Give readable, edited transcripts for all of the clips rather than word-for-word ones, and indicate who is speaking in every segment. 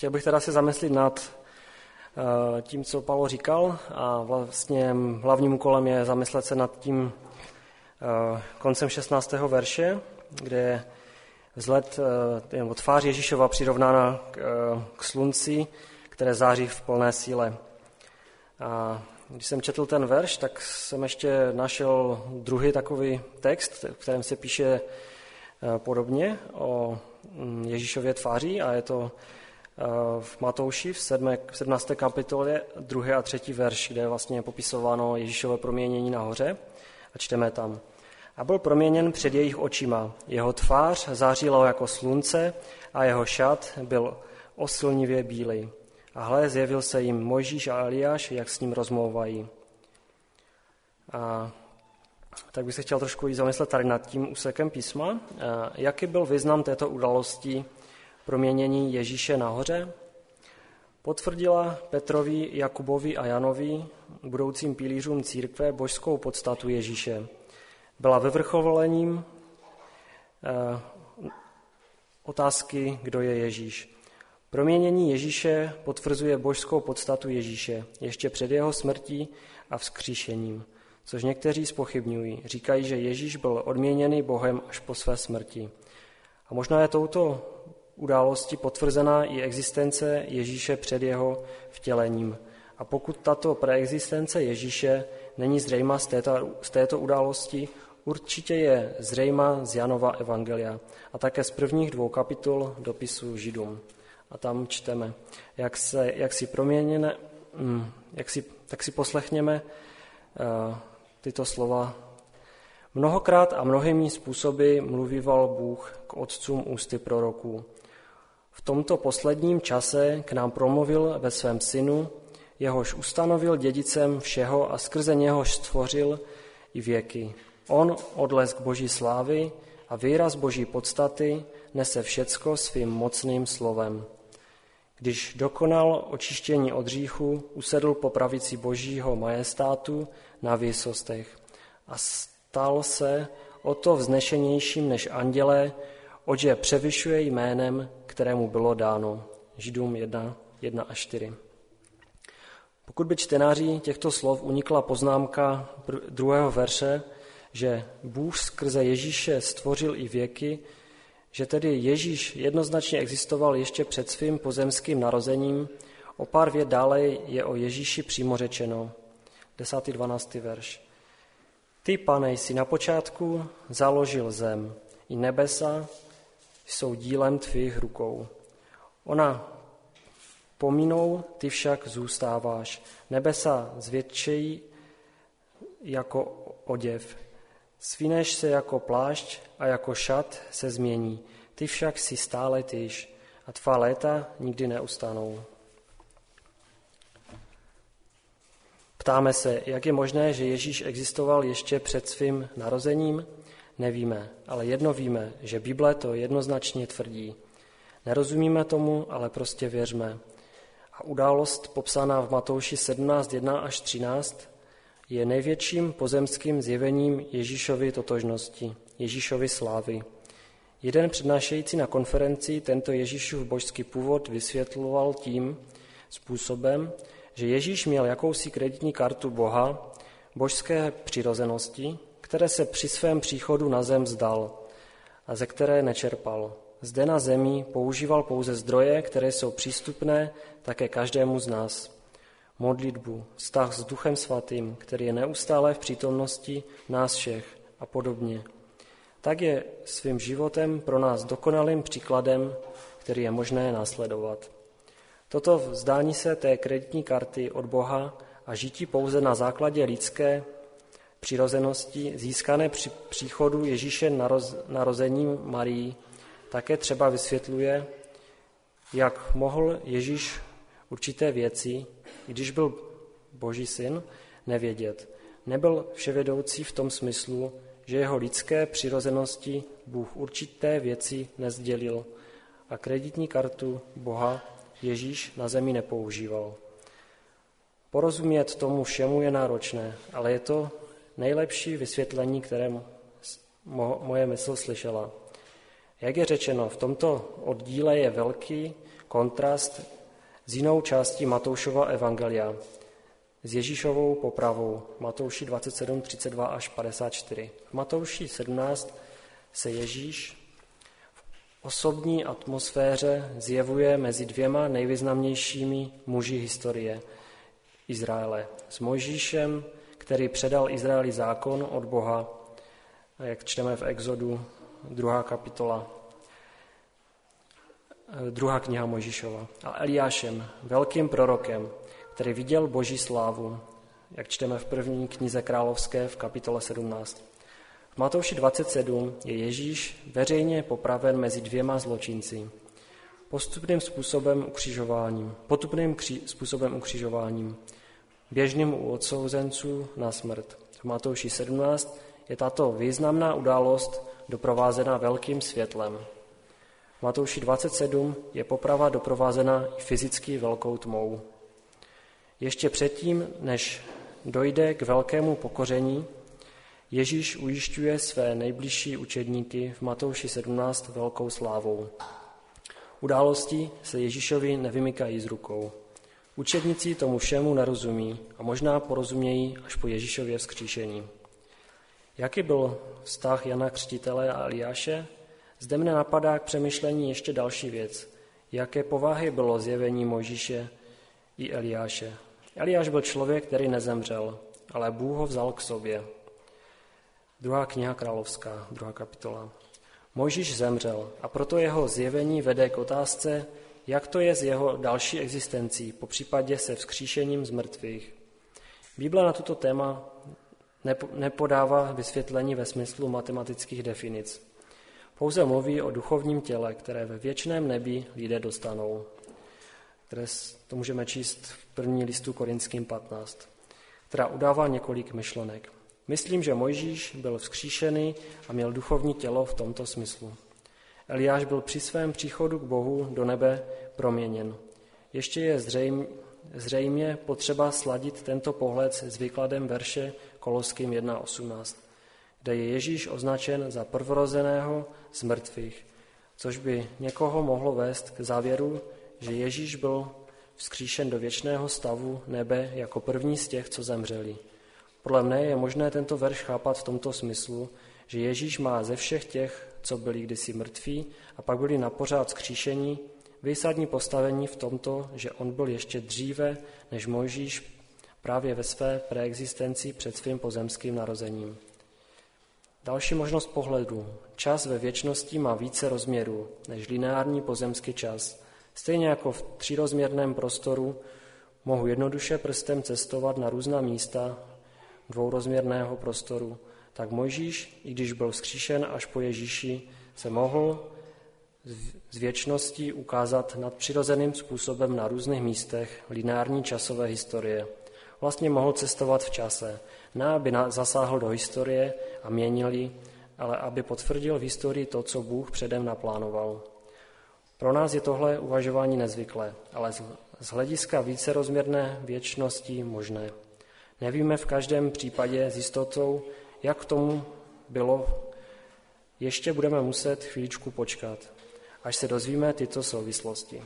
Speaker 1: Chtěl bych teda se zamyslit nad tím, co Pavel říkal, a vlastně hlavním úkolem je zamyslet se nad tím koncem 16. verše, kde je vzhled nebo tvář Ježíšova přirovnána k slunci, které září v plné síle. A když jsem četl ten verš, tak jsem ještě našel druhý takový text, v kterém se píše podobně o Ježíšově tváři, a je to v Matouši v 17. kapitole 2. a 3. verš, kde je vlastně popisováno Ježíšové proměnění nahoře, a čteme tam. A byl proměněn před jejich očima. Jeho tvář zářila jako slunce a jeho šat byl oslnivě bílý. A hle, zjevil se jim Mojžíš a Eliáš, jak s ním rozmlouvají. A tak bych se chtěl trošku i zamyslet tady nad tím úsekem písma. Jaký byl význam této události proměnění Ježíše nahoře? Potvrdila Petrovi, Jakubovi a Janovi, budoucím pilířům církve, božskou podstatu Ježíše. Byla vyvrcholením otázky, kdo je Ježíš. Proměnění Ježíše potvrzuje božskou podstatu Ježíše ještě před jeho smrtí a vzkříšením, což někteří zpochybňují. Říkají, že Ježíš byl odměněný Bohem až po své smrti. A možná je touto událostí potvrzená i existence Ježíše před jeho vtělením. A pokud tato preexistence Ježíše není zřejmá z této události, určitě je zřejmá z Janova evangelia a také z prvních 2 kapitol dopisu Židům. A tam čteme, tak si poslechněme tyto slova. Mnohokrát a mnohými způsoby mluvíval Bůh k otcům ústy proroků. V tomto posledním čase k nám promluvil ve svém synu, jehož ustanovil dědicem všeho a skrze něhož stvořil i věky. On, odlesk Boží slávy a výraz Boží podstaty, nese všecko svým mocným slovem. Když dokonal očištění od hříchu, usedl po pravici Božího majestátu na výsostech a stal se o to vznešenějším než andělé, oče převyšuje jménem, kterému bylo dáno. Židům 1 až 4. Pokud by čtenáři těchto slov unikla poznámka 2. verše, že Bůh skrze Ježíše stvořil i věky, že tedy Ježíš jednoznačně existoval ještě před svým pozemským narozením, o pár vět dále je o Ježíši přímo řečeno. 10. 12. verš. Ty, Pane, jsi na počátku založil zem, i nebesa jsou dílem tvých rukou. Ona pominou, ty však zůstáváš. Nebesa zvětšejí jako oděv. Svineš se jako plášť a jako šat se změní. Ty však si stále tyž a tvá léta nikdy neustanou. Ptáme se, jak je možné, že Ježíš existoval ještě před svým narozením? Nevíme, ale jedno víme, že Bible to jednoznačně tvrdí. Nerozumíme tomu, ale prostě věřme. A událost popsaná v Matouši 17, 1 až 13 je největším pozemským zjevením Ježíšovy totožnosti, Ježíšovy slávy. Jeden přednášející na konferenci tento Ježíšův božský původ vysvětloval tím způsobem, že Ježíš měl jakousi kreditní kartu Boha, božské přirozenosti, které se při svém příchodu na zem vzdal a ze které nečerpal. Zde na zemi používal pouze zdroje, které jsou přístupné také každému z nás. Modlitbu, vztah s Duchem Svatým, který je neustále v přítomnosti nás všech a podobně. Tak je svým životem pro nás dokonalým příkladem, který je možné následovat. Toto vzdání se té kreditní karty od Boha a žití pouze na základě lidské přirozenosti získané při příchodu Ježíše narozením Marii také třeba vysvětluje, jak mohl Ježíš určité věci, když byl Boží syn, nevědět. Nebyl vševědoucí v tom smyslu, že jeho lidské přirozenosti Bůh určité věci nezdělil a kreditní kartu Boha Ježíš na zemi nepoužíval. Porozumět tomu všemu je náročné, ale je to nejlepší vysvětlení, které moje mysl slyšela. Jak je řečeno, v tomto oddíle je velký kontrast s jinou částí Matoušova evangelia, s Ježíšovou popravou, Matouši 27, 32 až 54. V Matouši 17 se Ježíš v osobní atmosféře zjevuje mezi dvěma nejvýznamnějšími muži historie Izraele. S Mojžíšem, který předal Izraeli zákon od Boha, jak čteme v Exodu, 2. kapitola, 2. kniha Mojžíšova. A Eliášem, velkým prorokem, který viděl Boží slávu, jak čteme v 1. knize Královské v kapitole 17. V Matouši 27 je Ježíš veřejně popraven mezi dvěma zločinci. Potupným způsobem ukřižováním, běžným u odsouzenců na smrt. V Matouši 17 je tato významná událost doprovázena velkým světlem. V Matouši 27 je poprava doprovázena i fyzicky velkou tmou. Ještě předtím, než dojde k velkému pokoření, Ježíš ujišťuje své nejbližší učedníky v Matouši 17 velkou slávou. Události se Ježíšovi nevymykají z rukou. Učedníci tomu všemu nerozumí a možná porozumějí až po Ježíšově vzkříšení. Jaký byl vztah Jana Křtitele a Eliáše? Zde mne napadá k přemýšlení ještě další věc. Jaké povahy bylo zjevení Mojžíše i Eliáše? Eliáš byl člověk, který nezemřel, ale Bůh ho vzal k sobě. 2. kniha Královská, 2. kapitola. Mojžíš zemřel a proto jeho zjevení vede k otázce, jak to je s jeho další existencí, popřípadě se vzkříšením z mrtvých. Bible na toto téma nepodává vysvětlení ve smyslu matematických definic. Pouze mluví o duchovním těle, které ve věčném nebi lidé dostanou. Které to můžeme číst v 1. listu Korinským 15, která udává několik myšlenek. Myslím, že Mojžíš byl vzkříšený a měl duchovní tělo v tomto smyslu. Eliáš byl při svém příchodu k Bohu do nebe proměněn. Ještě je zřejmě potřeba sladit tento pohled s výkladem verše Koloským 1.18, kde je Ježíš označen za prvorozeného z mrtvých, což by někoho mohlo vést k závěru, že Ježíš byl vzkříšen do věčného stavu nebe jako první z těch, co zemřeli. Podle mne je možné tento verš chápat v tomto smyslu, že Ježíš má ze všech těch, co byli kdysi mrtví a pak byli napořád vzkříšení, výsadní postavení v tomto, že on byl ještě dříve než Mojžíš právě ve své preexistenci před svým pozemským narozením. Další možnost pohledu. Čas ve věčnosti má více rozměrů než lineární pozemský čas. Stejně jako v třírozměrném prostoru mohu jednoduše prstem cestovat na různá místa dvourozměrného prostoru, tak Mojžíš, i když byl vzkříšen až po Ježíši, se mohl z věčnosti ukázat nadpřirozeným způsobem na různých místech lineární časové historie. Vlastně mohl cestovat v čase, ne aby zasáhl do historie a měnil ji, ale aby potvrdil v historii to, co Bůh předem naplánoval. Pro nás je tohle uvažování nezvyklé, ale z hlediska vícerozměrné věčnosti možné. Nevíme v každém případě s jistotou, jak k tomu bylo. Ještě budeme muset chvíličku počkat, až se dozvíme tyto souvislosti.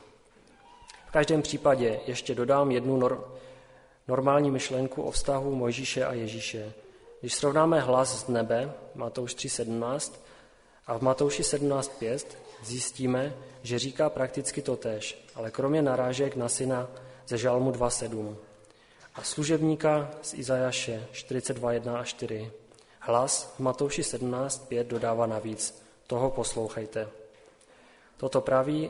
Speaker 1: V každém případě ještě dodám jednu normální myšlenku o vztahu Mojžíše a Ježíše. Když srovnáme hlas z nebe, Matouš 3.17, a v Matouši 17.5, zjistíme, že říká prakticky totéž, ale kromě narážek na syna ze Žalmu 2.7 a služebníka z Izajaše 42.1 a 4. Hlas v Matouši 17.5 dodává navíc, toho poslouchejte. Toto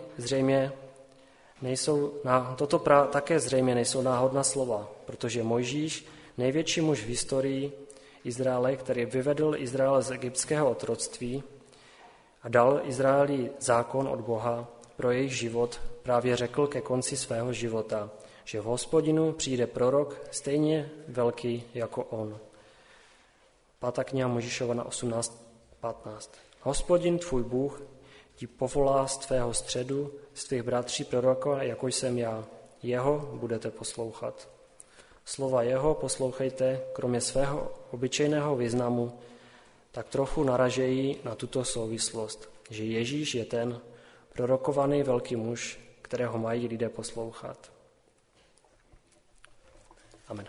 Speaker 1: také zřejmě nejsou náhodná slova, protože Mojžíš, největší muž v historii Izraele, který vyvedl Izrael z egyptského otroctví a dal Izraeli zákon od Boha pro jejich život, právě řekl ke konci svého života, že v Hospodinu přijde prorok stejně velký jako on. 5. kniha Mojžíšova na 18.15. Hospodin tvůj Bůh ti povolá z tvého středu, z tvých bratří proroka, jako jsem já. Jeho budete poslouchat. Slova jeho poslouchejte, kromě svého obyčejného významu, tak trochu naražejí na tuto souvislost. že Ježíš je ten prorokovaný velký muž, kterého mají lidé poslouchat. Amen.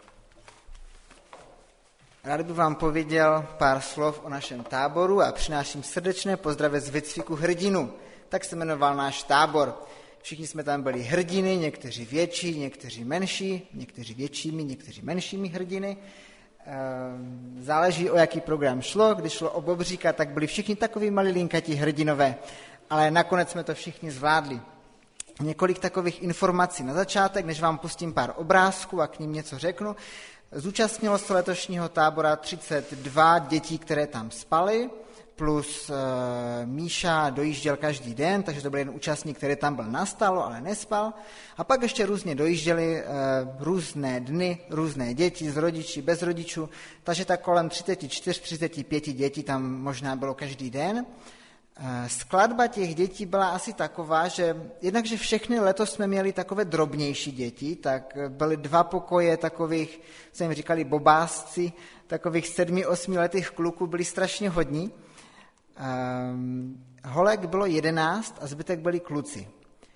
Speaker 2: Rád bych vám pověděl pár slov o našem táboru a přináším srdečné pozdravy z výcviku hrdinu. Tak se jmenoval náš tábor. Všichni jsme tam byli hrdiny, někteří větší, někteří menší, někteří většími, někteří menšími hrdiny. Záleží, o jaký program šlo. Když šlo o Bobříka, tak byli všichni takoví malilinkatí hrdinové, ale nakonec jsme to všichni zvládli. Několik takových informací na začátek, než vám pustím pár obrázků a k ním něco řeknu. Zúčastnilo se letošního tábora 32 dětí, které tam spaly, plus Míša dojížděl každý den, takže to byl jeden účastník, který tam byl nastalo, ale nespal. A pak ještě různě dojížděli různé dny, různé děti, z rodiči, bez rodičů, takže tak kolem 34-35 dětí tam možná bylo každý den. Skladba těch dětí byla asi taková, že jednakže všechny letos jsme měli takové drobnější děti, tak byly 2 pokoje takových, co jim říkali bobásci, takových 7-8 letých kluků, byli strašně hodní. Holek bylo 11 a zbytek byli kluci.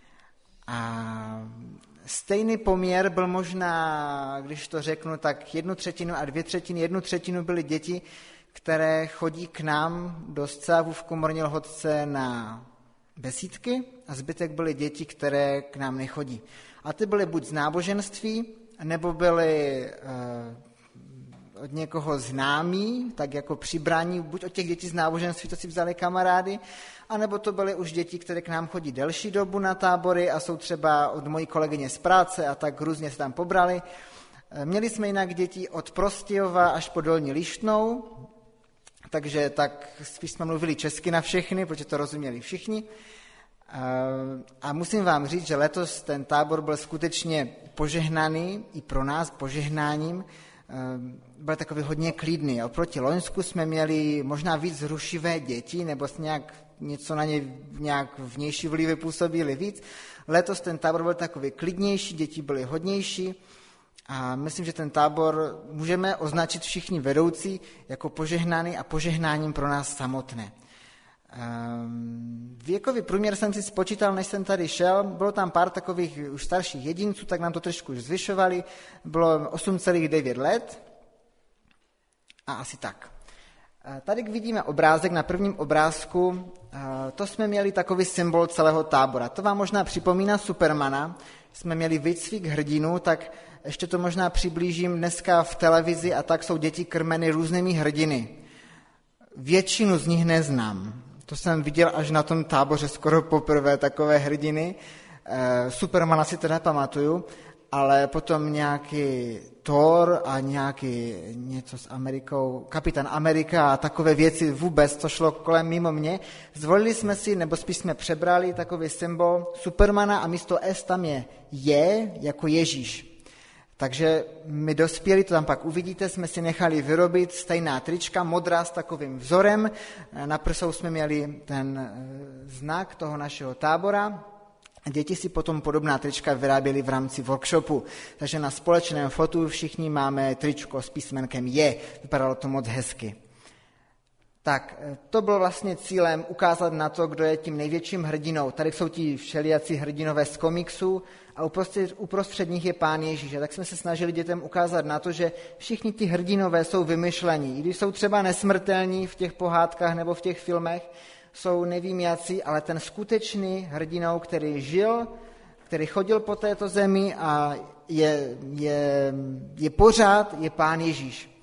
Speaker 2: A stejný poměr byl možná, když to řeknu, tak 1/3 a 2/3. 1/3 byly děti, které chodí k nám do Scávu v Komorní Lhotce na besídky a zbytek byly děti, které k nám nechodí. A ty byly buď z náboženství, nebo byly od někoho známí, tak jako přibraní, buď od těch dětí z náboženství, to si vzali kamarády, anebo to byly už děti, které k nám chodí delší dobu na tábory a jsou třeba od mojí kolegyně z práce a tak různě se tam pobrali. Měli jsme jinak děti od Prostějova až po Dolní Lištnou, takže tak spíš jsme mluvili česky na všechny, protože to rozuměli všichni. A musím vám říct, že letos ten tábor byl skutečně požehnaný, i pro nás požehnáním, byl takový hodně klidný. Oproti loňsku jsme měli možná víc rušivé děti, nebo nějak něco na ně nějak vnější vlivy působily víc. Letos ten tábor byl takový klidnější, děti byly hodnější a myslím, že ten tábor můžeme označit všichni vedoucí jako požehnaný a požehnáním pro nás samotné. Věkový průměr jsem si spočítal, než jsem tady šel, bylo tam pár takových už starších jedinců, tak nám to trošku už zvyšovali, bylo 8,9 let a asi tak. Tady vidíme obrázek, na prvním obrázku, to jsme měli takový symbol celého tábora. To vám možná připomíná Supermana, jsme měli výcvik hrdinů, tak ještě to možná přiblížím dneska v televizi a tak jsou děti krmeny různými hrdiny. Většinu z nich neznám. To jsem viděl až na tom táboře skoro poprvé, takové hrdiny. Supermana si teda pamatuju, ale potom nějaký Thor a nějaký něco s Amerikou, Kapitán Amerika a takové věci vůbec, to šlo kolem mimo mě. Zvolili jsme si, nebo spíš jsme přebrali takový symbol Supermana a místo S tam je jako Ježíš. Takže my dospělí, to tam pak uvidíte, jsme si nechali vyrobit stejná trička, modrá s takovým vzorem. Na prsou jsme měli ten znak toho našeho tábora. Děti si potom podobná trička vyráběly v rámci workshopu. Takže na společném fotu všichni máme tričko s písmenkem Je. Vypadalo to moc hezky. Tak, to bylo vlastně cílem ukázat na to, kdo je tím největším hrdinou. Tady jsou ti všelijací hrdinové z komiksu a uprostřed nich je Pán Ježíš. A tak jsme se snažili dětem ukázat na to, že všichni ti hrdinové jsou vymyšlení. I když jsou třeba nesmrtelní v těch pohádkách nebo v těch filmech, jsou nevím jací, ale ten skutečný hrdinou, který žil, který chodil po této zemi a je pořád, je Pán Ježíš.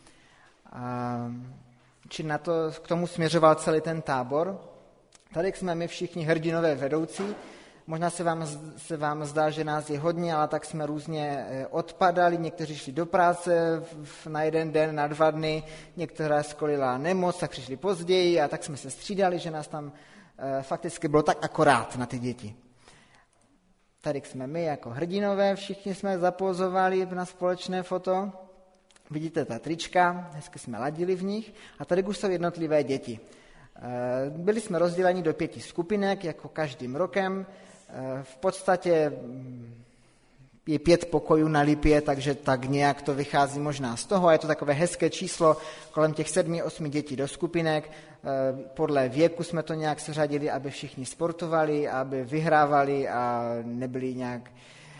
Speaker 2: Či na to, k tomu směřoval celý ten tábor. Tady jsme my všichni hrdinové vedoucí. Možná se vám zdá, že nás je hodně, ale tak jsme různě odpadali. Někteří šli do práce na jeden den, na 2 dny, některá skolila nemoc, tak přišli později a tak jsme se střídali, že nás tam fakticky bylo tak akorát na ty děti. Tady jsme my jako hrdinové, všichni jsme zapózovali na společné foto. Vidíte ta trička, hezky jsme ladili v nich a tady už jsou jednotlivé děti. Byli jsme rozděleni do 5 skupinek, jako každým rokem. V podstatě je 5 pokojů na Lipě, takže tak nějak to vychází možná z toho. A je to takové hezké číslo, kolem těch 7-8 dětí do skupinek. Podle věku jsme to nějak seřadili, aby všichni sportovali, aby vyhrávali a nebyli nějak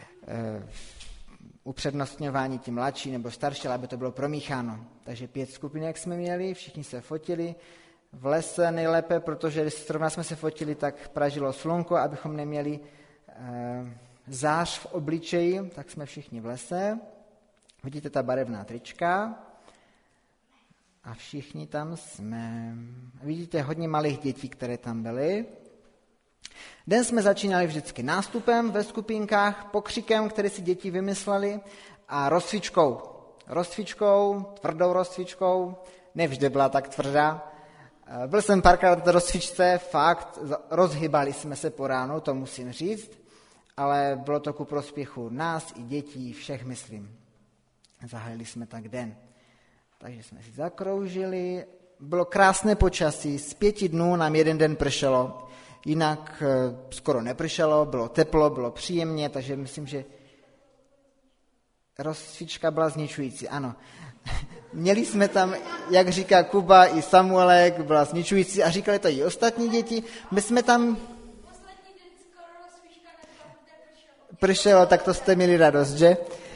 Speaker 2: upřednostňováni ti mladší nebo starší, ale aby to bylo promícháno. Takže 5 skupinek jsme měli, všichni se fotili v lese nejlépe, protože když zrovna jsme se fotili, tak pražilo slunko, abychom neměli zář v obličeji, tak jsme všichni v lese. Vidíte ta barevná trička a všichni tam jsme. Vidíte hodně malých dětí, které tam byly. Den jsme začínali vždycky nástupem ve skupinkách, pokřikem, který si děti vymysleli, a rozcvičkou. Rozcvičkou, tvrdou rozcvičkou, nevždy byla tak tvrdá. Byl jsem párkrát na té rozcvičce, fakt, rozhybali jsme se po ránu, to musím říct, ale bylo to ku prospěchu nás i dětí, všech myslím. Zahájili jsme tak den. Takže jsme si zakroužili, bylo krásné počasí, z 5 dnů nám 1 den pršelo, jinak skoro nepršelo, bylo teplo, bylo příjemně, takže myslím, že rozcvička byla zničující, ano. Měli jsme tam, jak říká Kuba i Samuelek, byla zničující a říkali to i ostatní děti. My jsme tam... Pršelo, tak to jste měli radost, že?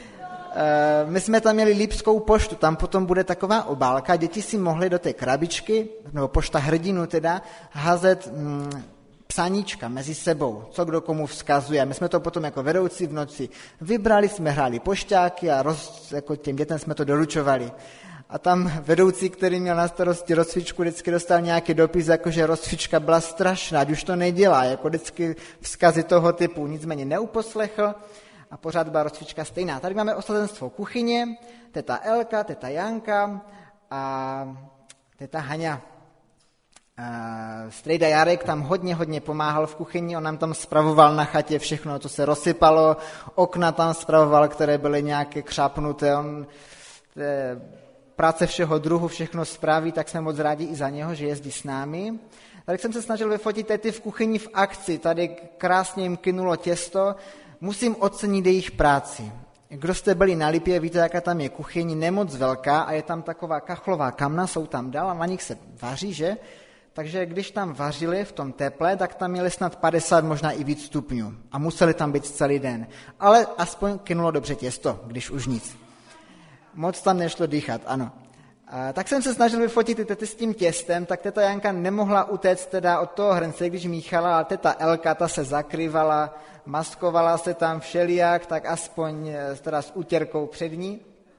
Speaker 2: My jsme tam měli Lipskou poštu, tam potom bude taková obálka, děti si mohly do té krabičky, nebo pošta hrdinu teda, házet psaníčka mezi sebou, co kdo komu vzkazuje. My jsme to potom jako vedoucí v noci vybrali, jsme hráli pošťáky a jako těm dětem jsme to doručovali. A tam vedoucí, který měl na starosti rozcvičku, vždycky dostal nějaký dopis, jakože rozcvička byla strašná, ať už to nedělá, jako vždycky vzkazy toho typu, nicméně neuposlechl a pořád byla rozcvička stejná. Tady máme osazenstvo kuchyně, teta Elka, teta Janka a teta Haňa. Strejda Jarek tam hodně pomáhal v kuchyni, on nám tam spravoval na chatě všechno, to se rozsypalo, okna tam spravoval, které byly nějaké křápnuté, on práce všeho druhu, všechno spraví, tak jsme moc rádi i za něho, že jezdí s námi. Tady jsem se snažil vyfotit tety v kuchyni v akci, tady krásně jim kynulo těsto, musím ocenit jejich práci. Kdo jste byli na Lipě, víte, jaká tam je kuchyň, nemoc velká a je tam taková kachlová kamna, jsou tam dál a na nich se vaří, že? Takže když tam vařili v tom teple, tak tam měli snad 50, možná i víc stupňů a museli tam být celý den. Ale aspoň kynulo dobře těsto, když už nic. Moc tam nešlo dýchat, ano. Tak jsem se snažil vyfotit ty tety s tím těstem, tak teta Janka nemohla utéct teda od toho hrnce, když míchala, ale teta Elka, ta se zakrývala, maskovala se tam všelijak, tak aspoň teda s utěrkou před ní.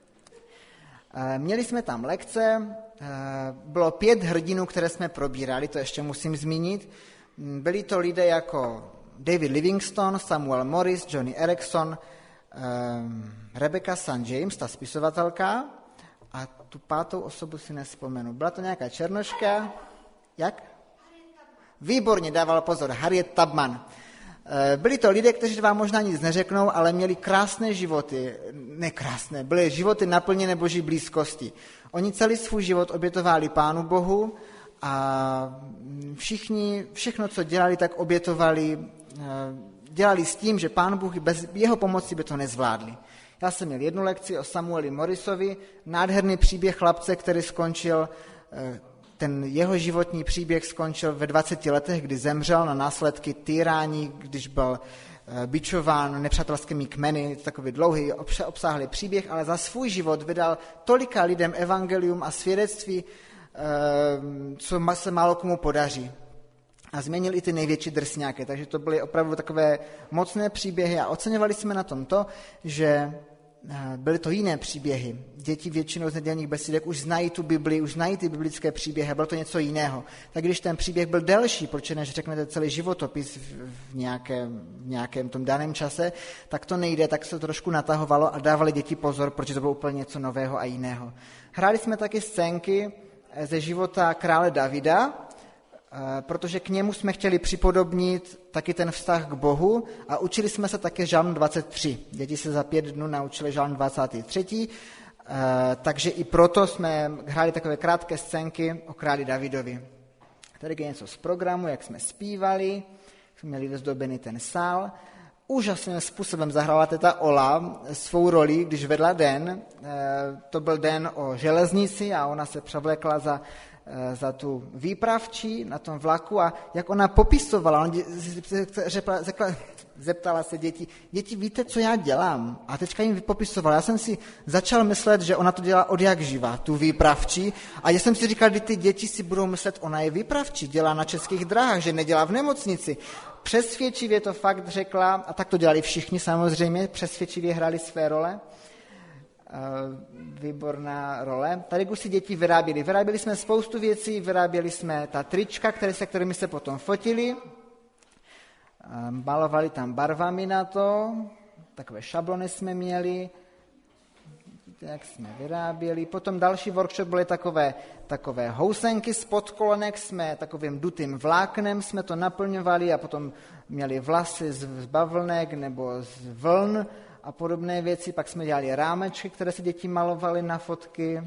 Speaker 2: Měli jsme tam lekce, bylo 5 hrdinů, které jsme probírali, to ještě musím zmínit. Byli to lidé jako David Livingstone, Samuel Morris, Johnny Erickson, Rebecca St. James, ta spisovatelka, a tu 5. osobu si nespomenu. Byla to nějaká černoška? Jak? Výborně, dával pozor, Harriet Tubman. Byli to lidé, kteří vám možná nic neřeknou, ale měli krásné životy, nekrásné, byly životy naplněné Boží blízkosti. Oni celý svůj život obětovali Pánu Bohu a všechno, co dělali, tak obětovali, dělali s tím, že Pán Bůh bez jeho pomoci by to nezvládli. Já jsem měl 1 lekci o Samueli Morrisovi, nádherný příběh chlapce, který skončil, ten jeho životní příběh skončil ve 20 letech, kdy zemřel na následky týrání, když byl bičován nepřátelskými kmeny, takový dlouhý, obsáhlý příběh, ale za svůj život vydal tolika lidem evangelium a svědectví, co se málo komu podaří. A změnil i ty největší drsňáky, takže to byly opravdu takové mocné příběhy a oceňovali jsme na tom to, že byly to jiné příběhy. Děti většinou z nedělních besídek už znají tu Bibli, už znají ty biblické příběhy, bylo to něco jiného. Tak když ten příběh byl delší, protože než řeknete celý životopis v nějakém tom daném čase, tak to nejde, tak se to trošku natahovalo a dávali děti pozor, protože to bylo úplně něco nového a jiného. Hráli jsme taky scénky ze života krále Davida, protože k němu jsme chtěli připodobnit taky ten vztah k Bohu a učili jsme se také žalm 23. Děti se za 5 dnů naučili žalm 23, takže i proto jsme hráli takové krátké scénky o králi Davidovi. Tady je něco z programu, jak jsme zpívali, jsme měli vyzdobený ten sál úžasným způsobem zahrála teta Ola svou roli, když vedla den. To byl den o železnici a ona se převlékla za tu výpravčí na tom vlaku a jak ona popisovala, zeptala se děti, víte, co já dělám? A teďka jim popisovala. Já jsem si začal myslet, že ona to dělá od jak živa, tu výpravčí. A já jsem si říkal, že ty děti si budou myslet, ona je výpravčí, dělá na Českých dráhách, že nedělá v nemocnici. Přesvědčivě to fakt řekla, a tak to dělali všichni samozřejmě, přesvědčivě hráli své role. Výborná role. Tady už si děti vyráběli. Vyráběli jsme spoustu věcí, vyráběli jsme ta trička, kterými se potom fotili. Malovali tam barvami na to, takové šablony jsme měli, jak jsme vyráběli. Potom další workshop byly takové housenky z podkolonek, jsme takovým dutým vláknem jsme to naplňovali a potom měli vlasy z bavlnek nebo z vln a podobné věci. Pak jsme dělali rámečky, které si děti malovali na fotky.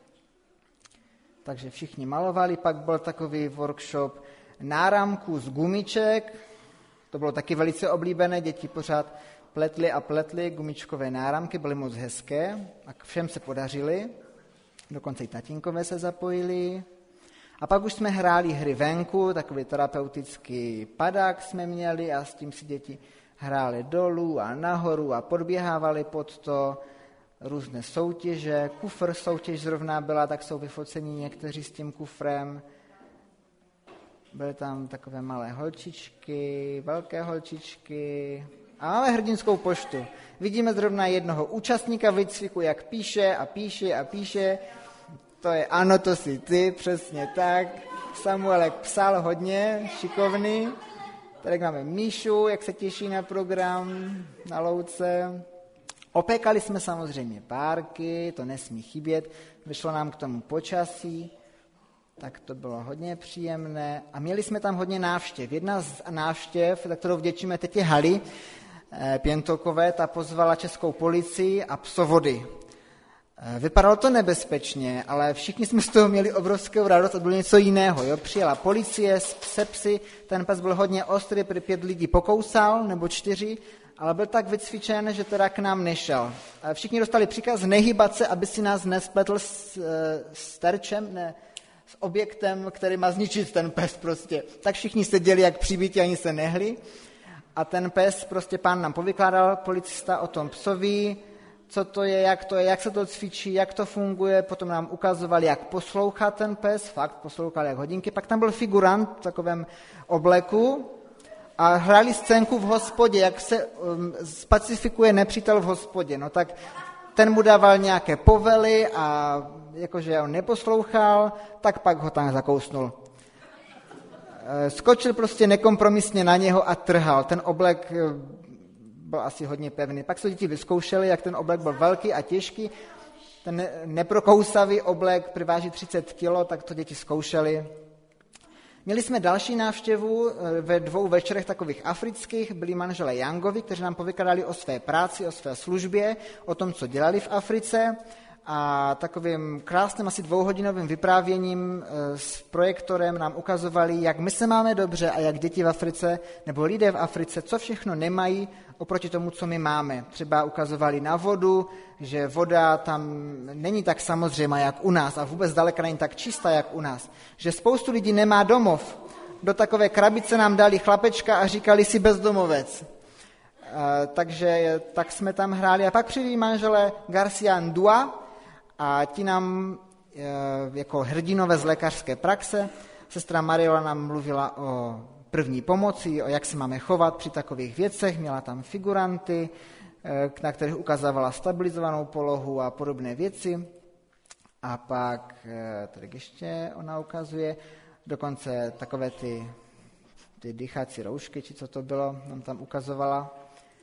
Speaker 2: Takže všichni malovali. Pak byl takový workshop náramků z gumiček. To bylo taky velice oblíbené, děti pořád pletly a pletly gumičkové náramky, byly moc hezké a všem se podařily, dokonce i tatínkové se zapojili. A pak už jsme hráli hry venku, takový terapeutický padák jsme měli a s tím si děti hráli dolů a nahoru a podběhávali pod to, různé soutěže, kufr soutěž zrovna byla, tak jsou vyfocení někteří s tím kufrem. Byly tam takové malé holčičky, velké holčičky a máme hrdinskou poštu. Vidíme zrovna jednoho účastníka výcviku, jak píše a píše a píše. To je ano, to jsi ty, přesně tak. Samuelek psal hodně, šikovný. Tady máme Míšu, jak se těší na program na louce. Opékali jsme samozřejmě párky, to nesmí chybět. Vyšlo nám k tomu počasí. Tak to bylo hodně příjemné. A měli jsme tam hodně návštěv. Jedna z návštěv, za kterou vděčíme tetě Hali Pěntokové, ta pozvala českou policii a psovody. Vypadalo to nebezpečně, ale všichni jsme z toho měli obrovskou radost a bylo něco jiného. Jo? Přijela policie se psy, ten pes byl hodně ostrý, 5 lidí pokousal, nebo 4, ale byl tak vycvičen, že teda k nám nešel. Všichni dostali příkaz nehybat se, aby si nás nespletl s terčem, s objektem, který má zničit ten pes prostě. Tak všichni seděli jak přibití, ani se nehli. A ten pes, prostě pán nám povykládal, policista o tom psoví, co to je, jak se to cvičí, jak to funguje. Potom nám ukazovali, jak poslouchat ten pes, fakt poslouchal jak hodinky. Pak tam byl figurant v takovém obleku a hráli scénku v hospodě, jak se spacifikuje nepřítel v hospodě. No tak ten mu dával nějaké povely a jakože on neposlouchal, tak pak ho tam zakousnul. Skočil prostě nekompromisně na něho a trhal. Ten oblek byl asi hodně pevný. Pak se děti vyzkoušeli, jak ten oblek byl velký a těžký. Ten neprokousavý oblek váží 30 kg, tak to děti zkoušeli. Měli jsme další návštěvu ve 2 večerech takových afrických. Byli manželé Yangovi, kteří nám povykládali o své práci, o své službě, o tom, co dělali v Africe. A takovým krásným asi 2hodinovým vyprávěním s projektorem nám ukazovali, jak my se máme dobře a jak děti v Africe nebo lidé v Africe, co všechno nemají oproti tomu, co my máme. Třeba ukazovali na vodu, že voda tam není tak samozřejmá, jak u nás a vůbec daleka není tak čistá, jak u nás. Že spoustu lidí nemá domov. Do takové krabice nám dali chlapečka a říkali si bezdomovec. Takže tak jsme tam hráli. A pak přišli manželé Garcia Ndua, a ti nám jako hrdinové z lékařské praxe, sestra Mariola nám mluvila o první pomoci, o jak se máme chovat při takových věcech, měla tam figuranty, na kterých ukazovala stabilizovanou polohu a podobné věci. A pak, tady ještě ona ukazuje, dokonce takové ty dýchací roušky, či co to bylo, nám tam ukazovala.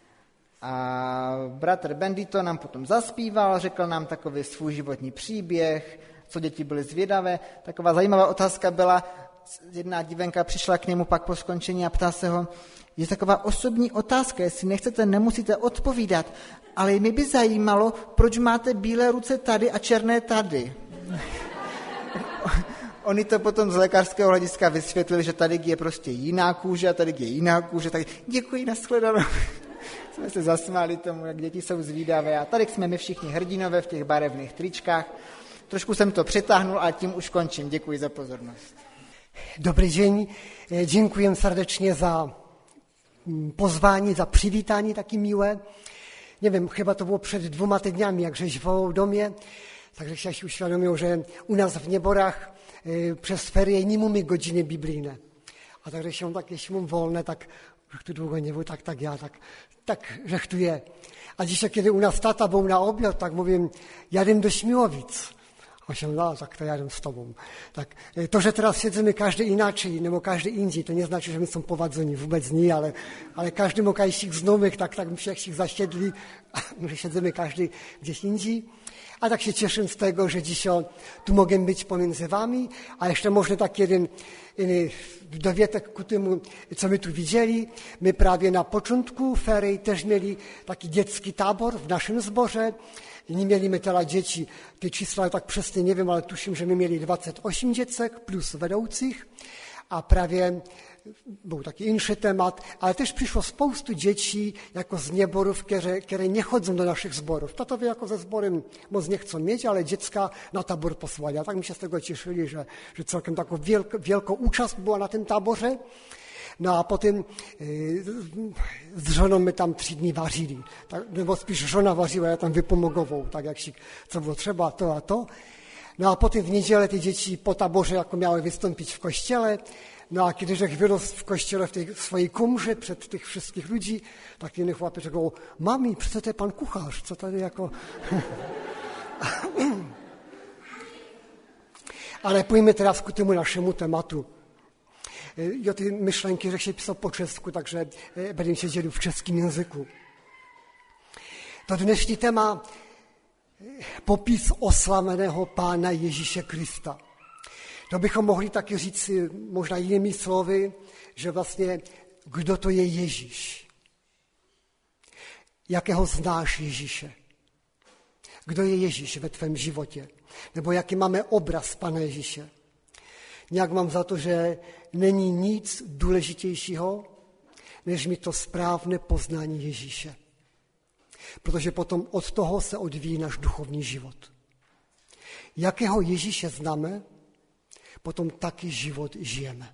Speaker 2: A bratr Bendito nám potom zaspíval, řekl nám takový svůj životní příběh, co děti byly zvědavé. Taková zajímavá otázka byla, jedna divenka přišla k němu pak po skončení a ptá se ho, je taková osobní otázka, jestli nechcete, nemusíte odpovídat, ale mě by zajímalo, proč máte bílé ruce tady a černé tady. Oni to potom z lékařského hlediska vysvětlili, že tady je prostě jiná kůže a tady je jiná kůže, tak děkuji, nashledanou. jsme se zasmáli tomu, jak děti jsou zvídavé. A tady jsme my všichni hrdinové v těch barevných tričkách. Trošku jsem to přetáhnul a tím už končím. Děkuji za pozornost.
Speaker 3: Dobrý den, děkujem srdečně za pozvání, za přivítání taky milé. Nevím, chyba to bylo před 2 týdny, jak žeš volal do mě, takže jsem si uświadomił, že u nás v Něborách přes ferie nie mamy godziny biblijne. A takže się tak, jeśli mam wolne, tak tu długo nie było, tak ja, tak żechtuję. A dzisiaj, kiedy u nas tata był na obiad, tak mówię, jadę do Śmiłowic. On się, no, tak to jadę z tobą. Tak, to, że teraz siedzimy każdy inaczej, nebo każdy indziej, to nie znaczy, że my są powadzeni, vůbec nie, ale każdy ma kajsich znajomych, tak my się zasiedli, że siedzimy każdy gdzieś indziej. A tak się cieszę z tego, że dzisiaj tu mogę być pomiędzy wami, a jeszcze może tak jeden dowietek ku temu, co my tu widzieli. My prawie na początku ferii też mieli taki dziecki tabor w naszym zborze. Nie mieliśmy tyle dzieci, te czysła tak przesnie nie wiem, ale tuším, że my mieli 28 dziecek plus vedoucích a prawie był taki inny temat, ale też przyszło spoustu dzieci jako z nieborów, które nie chodzą do naszych zborów. Tatowie jako ze zborem moc nie chcą mieć, ale dziecka na tabor posłali. A tak my się z tego cieszyli, że całkiem taką wielką uczast była na tym taborze. No a potem z żoną my tam 3 dni ważyli. Tak, no spíš żona ważyła, ja tam wypomogował, tak jak się, co było trzeba, to a to. No a potem w niedzielę te dzieci po taborze jako miały wystąpić w kościele. No a kiedy Żech wyrósł w kościele w tej swojej kumrze przed tych wszystkich ludzi, tak jeden chłopiec go, mami, przecież to pan kucharz, co tady jako... Ale pójdźmy teraz ku temu naszemu tematu. I o tej myšlenky, że się pisał po czesku, także będę się dzielił w czeskim języku. To dnešní téma popis oslaveného Pána Ježíše Krista. To bychom mohli taky říct možná jinými slovy, že vlastně kdo to je Ježíš? Jakého znáš Ježíše? Kdo je Ježíš ve tvém životě? Nebo jaký máme obraz Pana Ježíše? Nějak mám za to, že není nic důležitějšího, než mít to správné poznání Ježíše. Protože potom od toho se odvíjí náš duchovní život. Jakého Ježíše známe, potom taky život žijeme.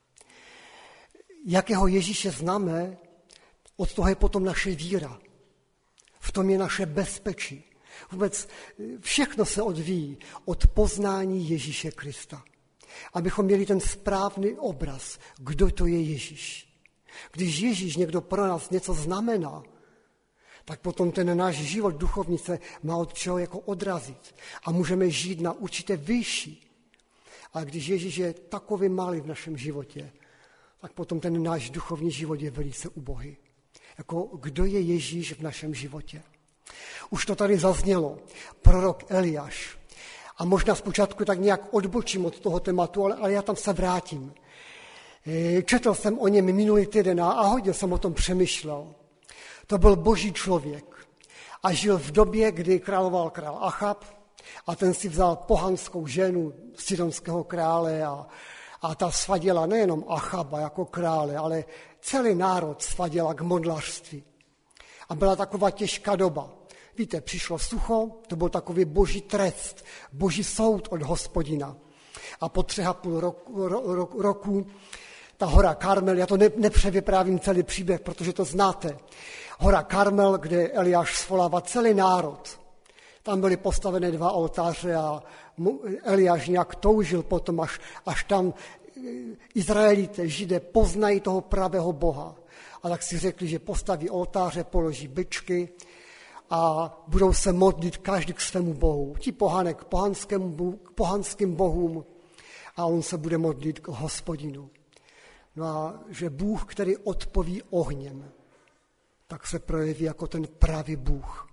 Speaker 3: Jakého Ježíše známe, od toho je potom naše víra. V tom je naše bezpečí. Vůbec všechno se odvíjí od poznání Ježíše Krista. Abychom měli ten správný obraz, kdo to je Ježíš. Když Ježíš někdo pro nás něco znamená, tak potom ten náš život duchovní se má od čeho jako odrazit. A můžeme žít na určité vyšší. A když Ježíš je takový malý v našem životě, tak potom ten náš duchovní život je velice ubohý. Jako kdo je Ježíš v našem životě? Už to tady zaznělo. Prorok Eliáš. A možná zpočátku tak nějak odbočím od toho tématu, ale já tam se vrátím. Četl jsem o něm minulý týden a hodně jsem o tom přemýšlel. To byl boží člověk a žil v době, kdy královal král Achab a ten si vzal pohanskou ženu sidonského krále a ta svadila nejenom Achaba jako krále, ale celý národ svadila k modlařství. A byla taková těžká doba. Víte, přišlo sucho, to byl takový boží trest, boží soud od Hospodina. A po 3,5 roku ta hora Karmel, já to nepřevyprávím celý příběh, protože to znáte. Hora Karmel, kde Eliáš svolává celý národ. Tam byly postavené 2 oltáře a Eliáš nějak toužil potom, až tam Izraelité, Židé poznají toho pravého Boha. A tak si řekli, že postaví oltáře, položí bičky a budou se modlit každý k svému bohu. Ti pohanek k pohanským bohům a on se bude modlit k Hospodinu. No a že Bůh, který odpoví ohněm, tak se projeví jako ten pravý Bůh.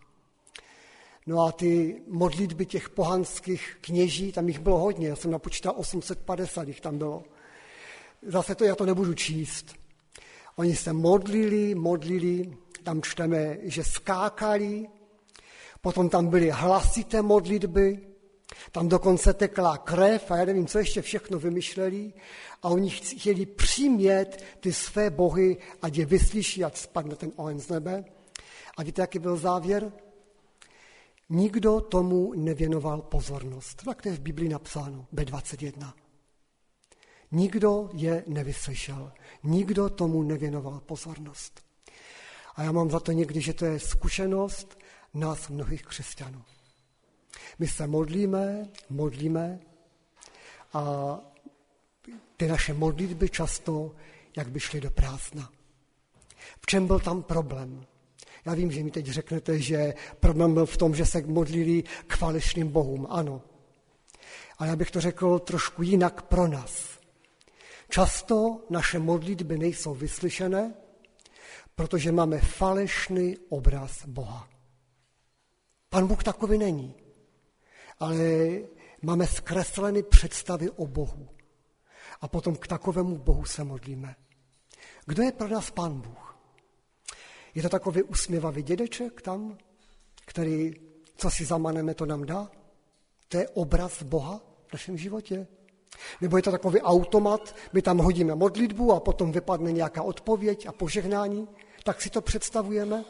Speaker 3: No a ty modlitby těch pohanských kněží, tam jich bylo hodně, já jsem napočítal 850, jich tam bylo. Zase to já to nebudu číst. Oni se modlili, tam čteme, že skákali, potom tam byly hlasité modlitby, tam dokonce tekla krev a já nevím, co ještě všechno vymyšleli a oni chtěli přimět ty své bohy, ať je vyslyší, ať spadne ten oheň z nebe. A víte, jaký byl závěr? Nikdo tomu nevěnoval pozornost. Tak to je v Biblii napsáno, B21. Nikdo je nevyslyšel. Nikdo tomu nevěnoval pozornost. A já mám za to někdy, že to je zkušenost nás mnohých křesťanů. My se modlíme a ty naše modlitby často jak by šly do prázdna. V čem byl tam problém? Já vím, že mi teď řeknete, že problém byl v tom, že se modlili k falešným bohům. Ano. Ale já bych to řekl trošku jinak pro nás. Často naše modlitby nejsou vyslyšené, protože máme falešný obraz Boha. Pan Bůh takový není, ale máme zkreslené představy o Bohu. A potom k takovému Bohu se modlíme. Kdo je pro nás Pán Bůh? Je to takový usměvavý dědeček tam, který, co si zamaneme, to nám dá? To je obraz Boha v našem životě? Nebo je to takový automat, my tam hodíme modlitbu a potom vypadne nějaká odpověď a požehnání? Tak si to představujeme?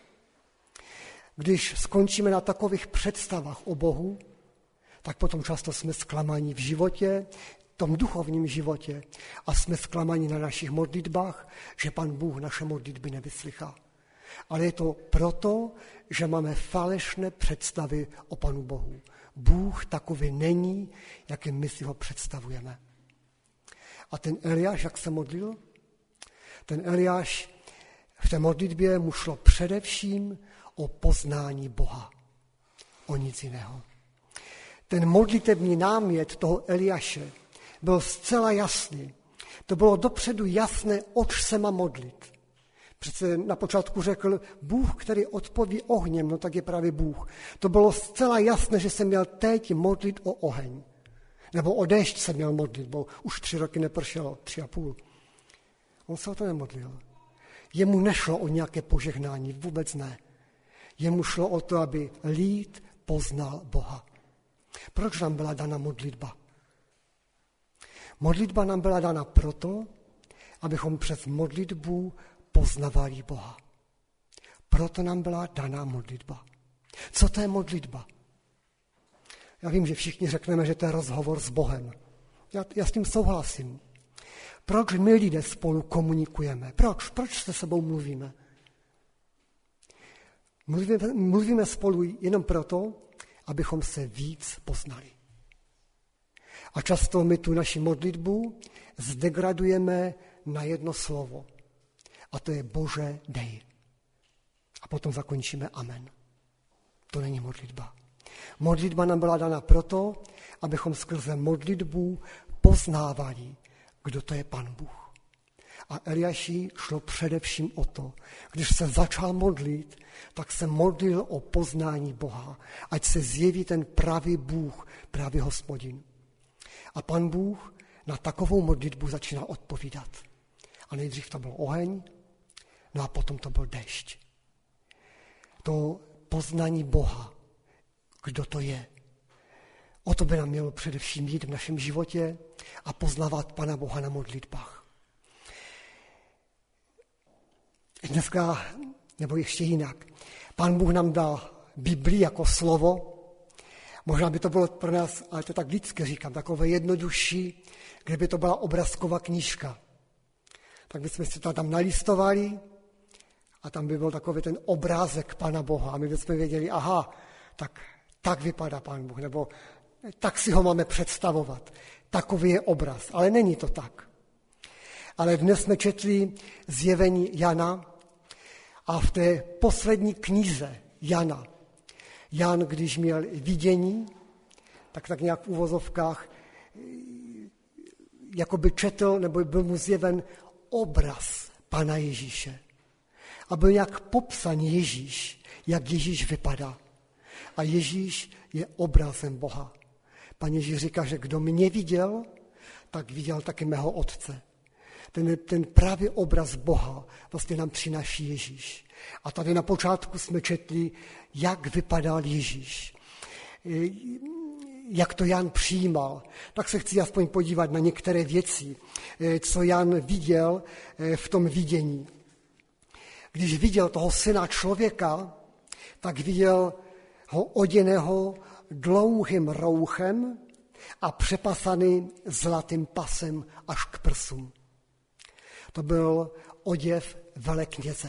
Speaker 3: Když skončíme na takových představách o Bohu, tak potom často jsme zklamaní v životě, v tom duchovním životě a jsme zklamaní na našich modlitbách, že Pan Bůh naše modlitby nevyslychá. Ale je to proto, že máme falešné představy o Panu Bohu. Bůh takový není, jakým my si ho představujeme. A ten Eliáš, jak se modlil? Ten Eliáš v té modlitbě mu šlo především o poznání Boha. O nic jiného. Ten modlitební námět toho Eliáše byl zcela jasný. To bylo dopředu jasné, oč se má modlit. Přece na počátku řekl, Bůh, který odpoví ohněm, no tak je právě Bůh. To bylo zcela jasné, že se měl teď modlit o oheň. Nebo o déšť se měl modlit, bo už 3 roky nepršelo, 3,5. On se o to nemodlil. Jemu nešlo o nějaké požehnání, vůbec ne. Jemu šlo o to, aby lid poznal Boha. Proč nám byla dána modlitba? Modlitba nám byla dána proto, abychom přes modlitbu poznávali Boha. Proto nám byla daná modlitba. Co to je modlitba? Já vím, že všichni řekneme, že to je rozhovor s Bohem. Já s tím souhlasím. Proč my lidé spolu komunikujeme? Proč se sebou mluvíme? Mluvíme spolu jenom proto, abychom se víc poznali. A často my tu naši modlitbu zdegradujeme na jedno slovo. A to je Bože, dej. A potom zakončíme amen. To není modlitba. Modlitba nám byla dána proto, abychom skrze modlitbu poznávali, kdo to je Pan Bůh. A Eliáši šlo především o to, když se začal modlit, tak se modlil o poznání Boha, ať se zjeví ten pravý Bůh, pravý Hospodin. A Pan Bůh na takovou modlitbu začínal odpovídat. A nejdřív to byl oheň, no a potom to byl déšť. To poznání Boha, kdo to je. O to by nám mělo především jít v našem životě a poznávat Pana Boha na modlitbách. Dneska, nebo ještě jinak, Pán Bůh nám dal Biblii jako slovo. Možná by to bylo pro nás, ale to tak vždycky říkám, takové jednodušší, kdyby to byla obrazková knížka. Tak bychom si to tam nalistovali a tam by byl takový ten obrázek Pana Boha. A my bychom věděli, aha, tak vypadá Pán Bůh, nebo tak si ho máme představovat. Takový je obraz, ale není to tak. Ale dnes jsme četli zjevení Jana a v té poslední knize Jana, Jan, když měl vidění, tak nějak v uvozovkách jakoby četl, nebo byl mu zjeven obraz Pana Ježíše. A byl nějak popsan Ježíš, jak Ježíš vypadá. A Ježíš je obrazem Boha. Pan Ježíš říká, že kdo mě viděl, tak viděl taky mého Otce. Ten právě obraz Boha vlastně nám přináší Ježíš. A tady na počátku jsme četli, jak vypadal Ježíš. Jak to Jan přijímal. Tak se chci aspoň podívat na některé věci, co Jan viděl v tom vidění. když viděl toho syna člověka, tak viděl ho oděného dlouhým rouchem a přepasaný zlatým pasem až k prsům. To byl oděv velekněze.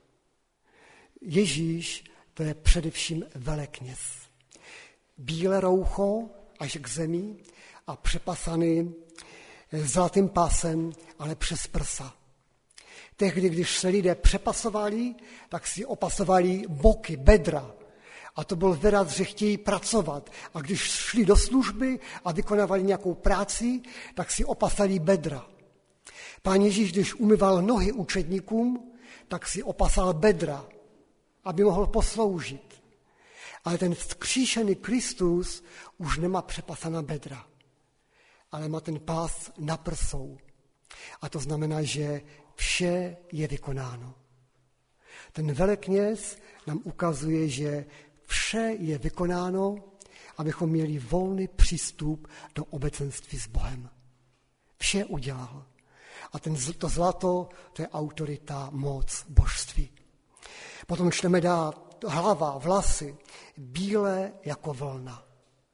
Speaker 3: Ježíš, to je především velekněz. Bílé roucho až k zemi a přepasaný zlatým pásem, ale přes prsa. Tehdy, když se lidé přepasovali, tak si opasovali boky, bedra. A to byl výraz, že chtějí pracovat. A když šli do služby a vykonávali nějakou práci, tak si opasali bedra. Pán Ježíš, když umyval nohy učedníkům, tak si opasal bedra, aby mohl posloužit. Ale ten vzkříšený Kristus už nemá přepasaná bedra, ale má ten pás na prsou. A to znamená, že vše je vykonáno. Ten velekněz nám ukazuje, že vše je vykonáno, abychom měli volný přístup do obecenství s Bohem. Vše udělal. A to zlato, to je autorita, moc, božství. Potom čteme dál hlava, vlasy, bílé jako vlna.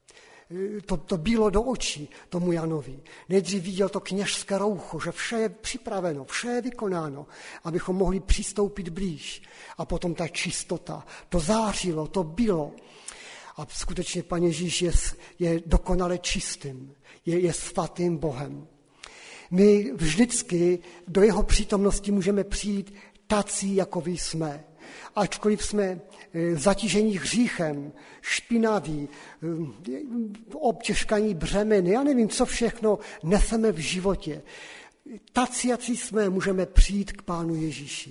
Speaker 3: To bílo do očí tomu Janovi. Nejdřív viděl to kněžské roucho, že vše je připraveno, vše je vykonáno, abychom mohli přistoupit blíž. A potom ta čistota, to zářilo, to bylo. A skutečně Pán Ježíš je dokonale čistým, je svatým Bohem. My vždycky do jeho přítomnosti můžeme přijít tací, jako vy jsme. Ačkoliv jsme zatížení hříchem, špinaví, obtěžkaní břemeny, já nevím, co všechno neseme v životě. Tací, jací jsme, můžeme přijít k Pánu Ježíši.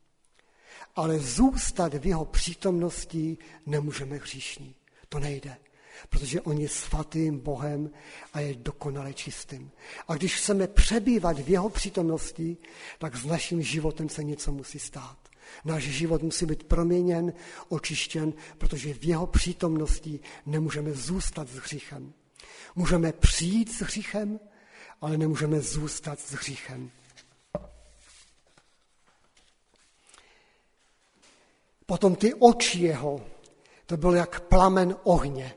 Speaker 3: Ale zůstat v jeho přítomnosti nemůžeme hříšní. To nejde, protože on je svatým Bohem a je dokonale čistým. A když chceme přebývat v jeho přítomnosti, tak s naším životem se něco musí stát. Náš život musí být proměněn, očištěn, protože v jeho přítomnosti nemůžeme zůstat s hříchem. Můžeme přijít s hříchem, ale nemůžeme zůstat s hříchem. Potom ty oči jeho, to bylo jak plamen ohně.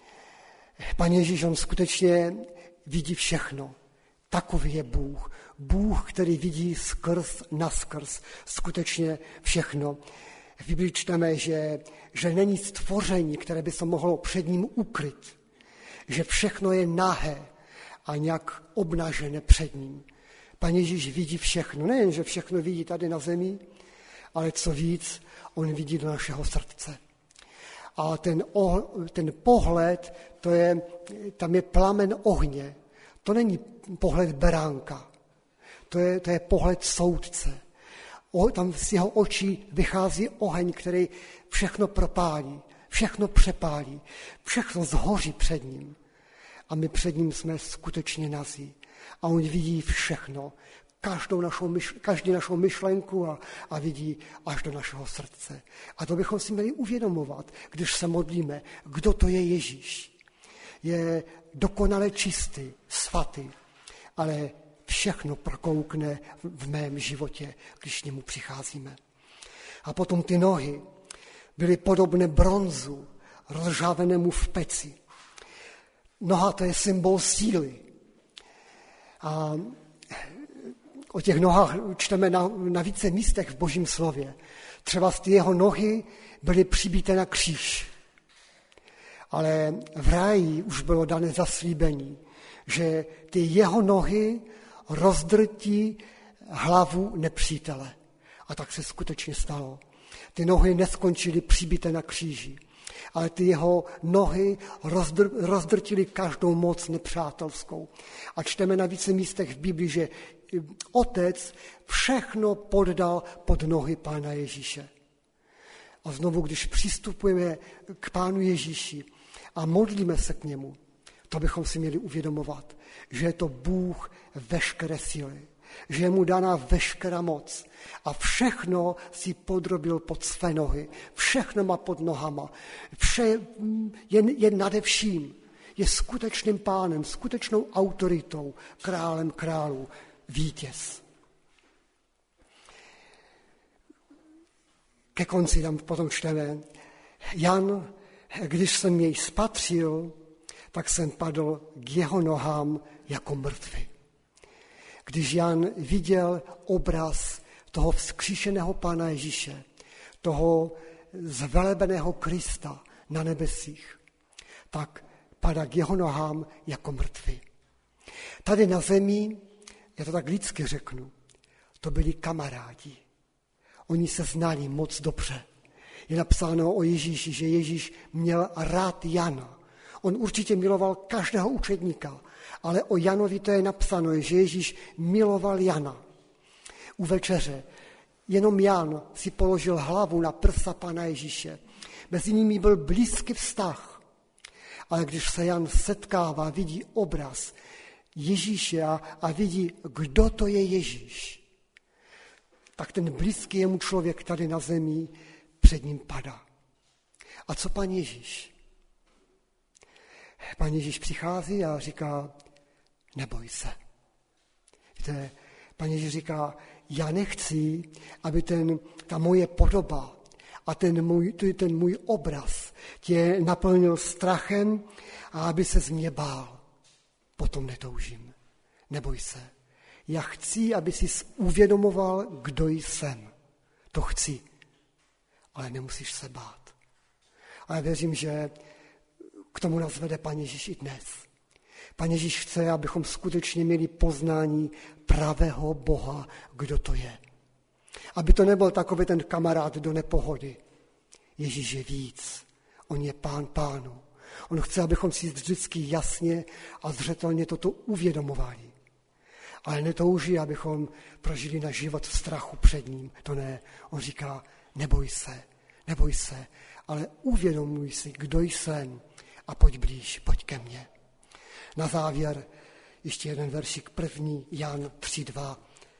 Speaker 3: Pán Ježíš, on skutečně vidí všechno. Takový je Bůh. Bůh, který vidí skrz naskrz skutečně všechno. V Biblii čteme, že není stvoření, které by se mohlo před ním ukryt. Že všechno je nahé a nějak obnažené před ním. Pán Ježíš vidí všechno. Nejen, že všechno vidí tady na zemi, ale co víc, on vidí do našeho srdce. A ten pohled, tam je plamen ohně. To není pohled beránka. To je pohled soudce. Tam z jeho očí vychází oheň, který všechno propálí, všechno přepálí, všechno zhoří před ním. A my před ním jsme skutečně nazí. A on vidí všechno, každou našou myšlenku a vidí až do našeho srdce. A to bychom si měli uvědomovat, když se modlíme, kdo to je Ježíš. Je dokonale čistý, svatý, ale všechno prokoukne v mém životě, když k němu přicházíme. A potom ty nohy byly podobné bronzu, rozžávenému v peci. Noha, to je symbol síly. A o těch nohách čteme na více místech v Božím slově. Třeba ty jeho nohy byly přibité na kříž. Ale v ráji už bylo dané zaslíbení, že ty jeho nohy rozdrtí hlavu nepřítele. A tak se skutečně stalo. Ty nohy neskončily přibité na kříži, ale ty jeho nohy rozdrtily každou moc nepřátelskou. A čteme na více místech v Biblii, že Otec všechno poddal pod nohy Pána Ježíše. A znovu, když přistupujeme k Pánu Ježíši a modlíme se k němu, to bychom si měli uvědomovat, že je to Bůh veškeré síly, že je mu daná veškerá moc a všechno si podrobil pod své nohy, všechno má pod nohama, vše je nade vším, je skutečným pánem, skutečnou autoritou, králem králů, vítěz. Ke konci tam potom čteme, Jan, když jsem jej spatřil, tak jsem padl k jeho nohám jako mrtvý. Když Jan viděl obraz toho vzkříšeného Pána Ježíše, toho zvelebeného Krista na nebesích, tak padá k jeho nohám jako mrtvý. Tady na zemi, já to tak lidsky řeknu, to byli kamarádi. Oni se znali moc dobře. Je napsáno o Ježíši, že Ježíš měl rád Jana. On určitě miloval každého učedníka, ale o Janovi to je napsáno, že Ježíš miloval Jana. U večeře jenom Jan si položil hlavu na prsa Pána Ježíše. Mezi nimi byl blízký vztah. Ale když se Jan setkává, vidí obraz Ježíše a vidí, kdo to je Ježíš, tak ten blízký jemu člověk tady na zemi před ním padá. A co Pán Ježíš? Pán Ježíš přichází a říká, neboj se. Víte, Pán Ježíš říká, já nechci, aby ta moje podoba a ten můj obraz tě naplnil strachem a aby se z mě bál. Potom netoužím. Neboj se. Já chci, aby jsi uvědomoval, kdo jsem. To chci. Ale nemusíš se bát. A já věřím, že k tomu nás vede Pán Ježíš i dnes. Pán Ježíš chce, abychom skutečně měli poznání pravého Boha, kdo to je. Aby to nebyl takový ten kamarád do nepohody. Ježíš je víc. On je Pán pánu. On chce, abychom si vždycky jasně a zřetelně toto uvědomovali. Ale netouží, abychom prožili na život v strachu před ním. To ne. On říká, neboj se, ale uvědomuj si, kdo jsem a pojď blíž, pojď ke mně. Na závěr ještě jeden veršik, 1. Jan 3:2.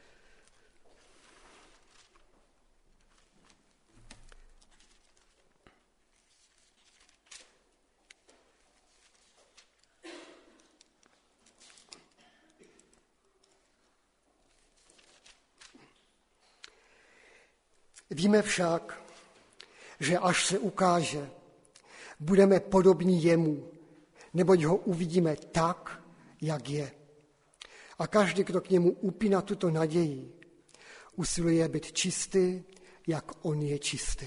Speaker 3: Víme však, že až se ukáže, budeme podobní jemu, neboť ho uvidíme tak, jak je. A každý, kdo k němu upíná tuto naději, usiluje být čistý, jak on je čistý.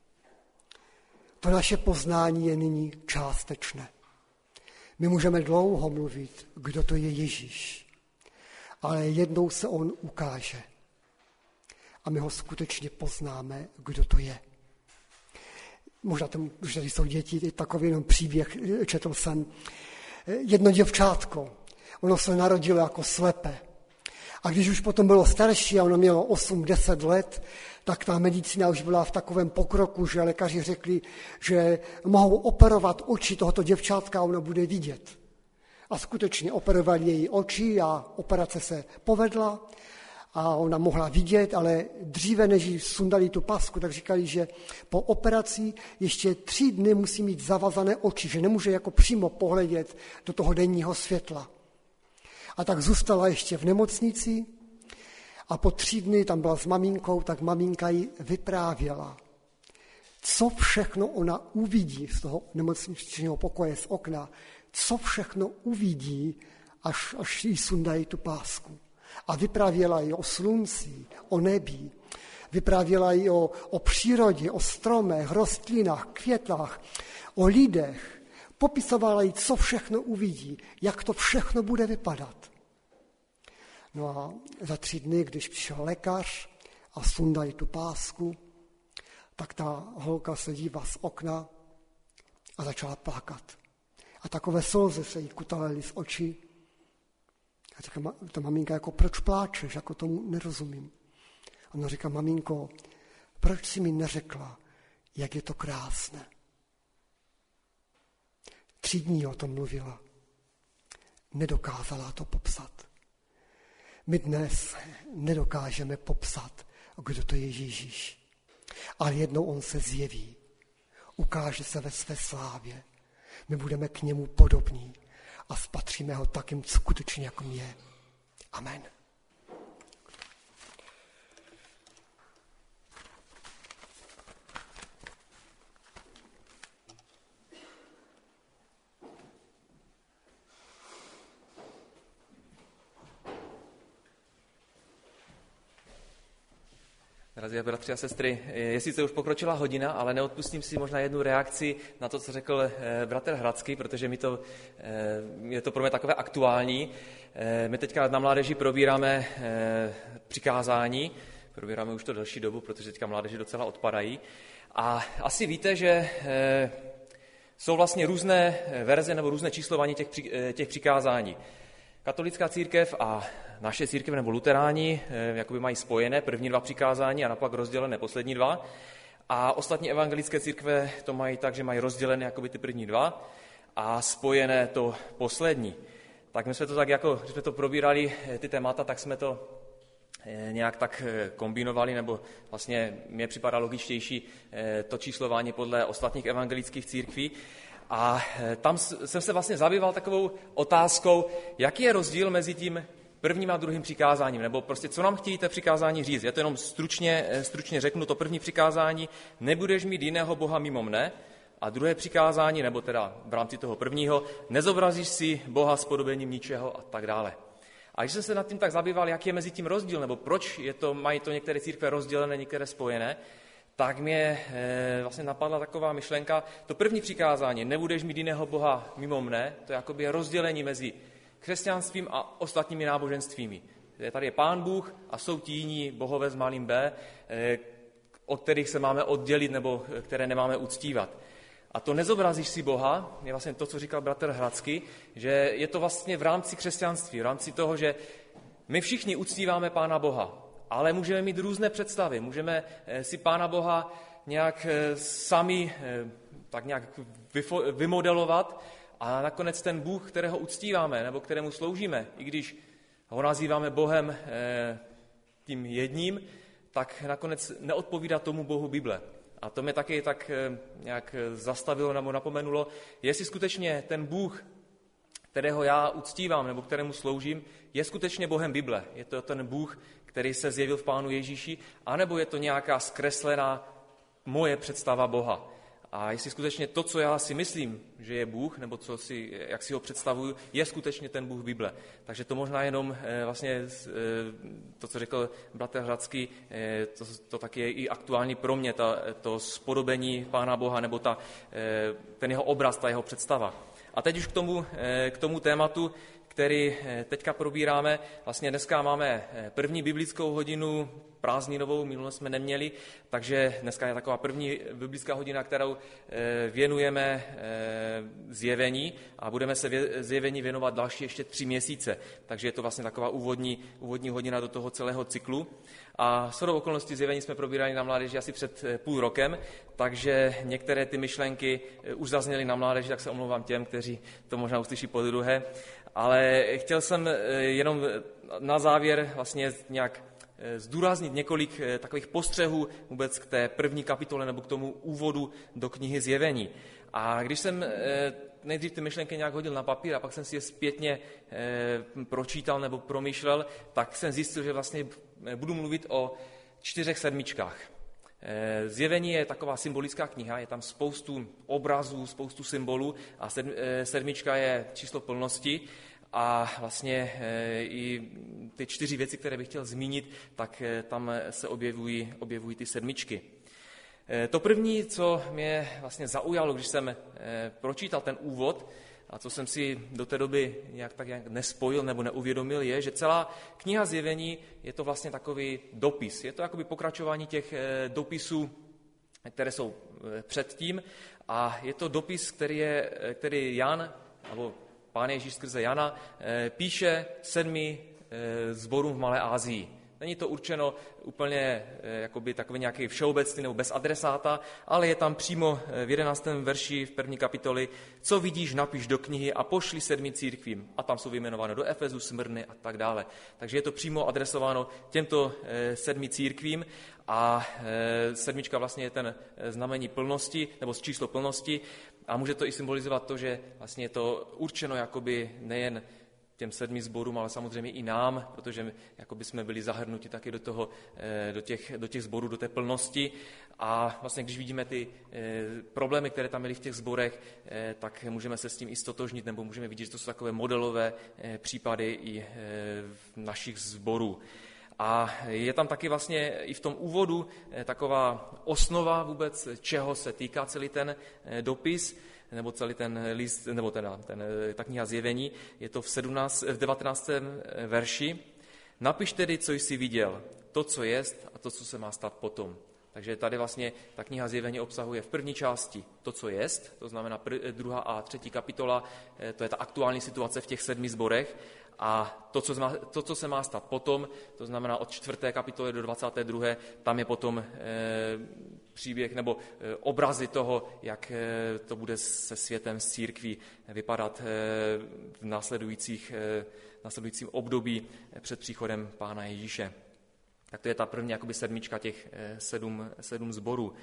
Speaker 3: To naše poznání je nyní částečné. My můžeme dlouho mluvit, kdo to je Ježíš, ale jednou se on ukáže. A my ho skutečně poznáme, kdo to je. Možná tam, že tady jsou děti, takový jenom příběh, četl jsem. Jedno děvčátko, ono se narodilo jako slepé. A když už potom bylo starší a ono mělo 8-10 let, tak ta medicína už byla v takovém pokroku, že lékaři řekli, že mohou operovat oči tohoto děvčátka a ono bude vidět. A skutečně operovali její oči a operace se povedla. A ona mohla vidět, ale dříve, než jí sundali tu pasku, tak říkali, že po operaci ještě 3 dny musí mít zavazané oči, že nemůže jako přímo pohledět do toho denního světla. A tak zůstala ještě v nemocnici a po 3 dny tam byla s maminkou, tak maminka jí vyprávěla, co všechno ona uvidí z toho nemocničního pokoje z okna, co všechno uvidí, až jí sundají tu pásku. A vyprávěla jí o slunci, o nebi, vyprávěla jí o přírodě, o stromech, rostlinách, květách, o lidech. Popisovala jí, co všechno uvidí, jak to všechno bude vypadat. No a za 3 dny, když přišel lékař a sundal jí tu pásku, tak ta holka se dívá z okna a začala plakat. A takové slzy se jí kutalely z očí. A říká, ta maminka, jako proč pláčeš, jako tomu nerozumím. A ona říká, maminko, proč jsi mi neřekla, jak je to krásné. 3 dní o tom mluvila. Nedokázala to popsat. My dnes nedokážeme popsat, kdo to je Ježíš. Ale jednou on se zjeví. Ukáže se ve své slávě. My budeme k němu podobní. A spatříme ho takým skutečně, jak je. Amen.
Speaker 4: Drazí bratři a sestry, je sice už pokročila hodina, ale neodpustím si možná jednu reakci na to, co řekl bratr Hradský, protože je to pro mě takové aktuální. My teďka na mládeži probíráme přikázání, probíráme už to delší dobu, protože teďka mládeži docela odpadají. A asi víte, že jsou vlastně různé verze nebo různé číslování těch přikázání. Katolická církev a naše církev nebo luteráni jakoby mají spojené první 2 přikázání a napak rozdělené poslední 2. A ostatní evangelické církve to mají tak, že mají rozdělené jakoby ty první 2 a spojené to poslední. Tak my jsme to tak jako, když jsme to probírali, ty témata, tak jsme to nějak tak kombinovali, nebo vlastně mně připadá logičtější to číslování podle ostatních evangelických církví. A tam jsem se vlastně zabýval takovou otázkou, jaký je rozdíl mezi tím prvním a druhým přikázáním, nebo prostě co nám chtějí té přikázání říct. Já to jenom stručně řeknu, to první přikázání, nebudeš mít jiného boha mimo mne, a druhé přikázání, nebo teda v rámci toho prvního, nezobrazíš si boha s podobením ničeho a tak dále. A když jsem se nad tím tak zabýval, jaký je mezi tím rozdíl, nebo proč mají to některé církve rozdělené, některé spojené, tak mě vlastně napadla taková myšlenka, to první přikázání, nebudeš mít jiného boha mimo mne, to je jakoby rozdělení mezi křesťanstvím a ostatními náboženstvími. Tady je Pán Bůh a jsou ti jiní bohové s malým b, od kterých se máme oddělit nebo které nemáme uctívat. A to nezobrazíš si Boha, je vlastně to, co říkal bratr Hradský, že je to vlastně v rámci křesťanství, v rámci toho, že my všichni uctíváme Pána Boha, ale můžeme mít různé představy, můžeme si Pána Boha nějak sami tak nějak vymodelovat a nakonec ten Bůh, kterého uctíváme nebo kterému sloužíme, i když ho nazýváme Bohem tím jedním, tak nakonec neodpovídá tomu Bohu Bible. A to mě taky tak nějak zastavilo nebo napomenulo, jestli skutečně ten Bůh, kterého já uctívám nebo kterému sloužím, je skutečně Bohem Bible. Je to ten Bůh, který se zjevil v Pánu Ježíši, anebo je to nějaká zkreslená moje představa Boha. A jestli skutečně to, co já si myslím, že je Bůh, nebo jak si ho představuju, je skutečně ten Bůh Bible. Takže to možná jenom vlastně to, co řekl bratr Hradský, to taky je i aktuální pro mě, to spodobení Pána Boha, nebo ten jeho obraz, ta jeho představa. A teď už k tomu tématu, který teďka probíráme. Vlastně dneska máme první biblickou hodinu prázdninovou, minule jsme neměli, takže dneska je taková první biblická hodina, kterou věnujeme zjevení a budeme se zjevení věnovat další ještě 3 měsíce. Takže je to vlastně taková úvodní hodina do toho celého cyklu. A shodou okolností zjevení jsme probírali na mládeži asi před půl rokem, takže některé ty myšlenky už zazněly na mládeži, tak se omlouvám těm, kteří to možná uslyší podruhé. Ale chtěl jsem jenom na závěr vlastně nějak zdůraznit několik takových postřehů vůbec k té první kapitole nebo k tomu úvodu do knihy Zjevení. A když jsem nejdřív ty myšlenky nějak hodil na papír a pak jsem si je zpětně pročítal nebo promýšlel, tak jsem zjistil, že vlastně budu mluvit o 4 sedmičkách. Zjevení je taková symbolická kniha, je tam spoustu obrazů, spoustu symbolů a sedmička je číslo plnosti a vlastně i ty 4 věci, které bych chtěl zmínit, tak tam se objevují ty sedmičky. To první, co mě vlastně zaujalo, když jsem pročítal ten úvod a co jsem si do té doby nějak nespojil nebo neuvědomil, je, že celá kniha Zjevení je to vlastně takový dopis. Je to jakoby pokračování těch dopisů, které jsou předtím a je to dopis, který Jan, nebo Pán Ježíš skrze Jana, píše 7 sborům v Malé Asii. Není to určeno úplně jakoby takový nějaký všeobecný nebo bez adresáta, ale je tam přímo v 11. verši v 1. kapitoli, co vidíš, napiš do knihy a pošli 7 církvím. A tam jsou vyjmenovány do Efezu, Smyrny a tak dále. Takže je to přímo adresováno těmto 7 církvím a 7 vlastně je ten znamení plnosti nebo číslo plnosti a může to i symbolizovat to, že vlastně je to určeno jakoby nejen těm 7 sborům, ale samozřejmě i nám, protože jakoby jsme byli zahrnuti taky do těch sborů, do té plnosti. A vlastně, když vidíme ty problémy, které tam byly v těch sborech, tak můžeme se s tím i stotožnit, nebo můžeme vidět, že to jsou takové modelové případy i našich sborů. A je tam taky vlastně i v tom úvodu taková osnova vůbec, čeho se týká celý ten dopis, nebo celý ten list, nebo ta kniha Zjevení. Je to v 19. verši. Napiš tedy, co jsi viděl, to, co jest a to, co se má stát potom. Takže tady vlastně ta kniha Zjevení obsahuje v první části to, co jest, to znamená 2. a 3. kapitola, to je ta aktuální situace v těch 7 sborech, a to, co se má stát potom, to znamená od 4. kapitoly do 22. tam je potom příběh nebo obrazy toho, jak to bude se světem, s církví vypadat v následujícím období před příchodem Pána Ježíše. Tak to je ta první jakoby 7 těch 7 sborů.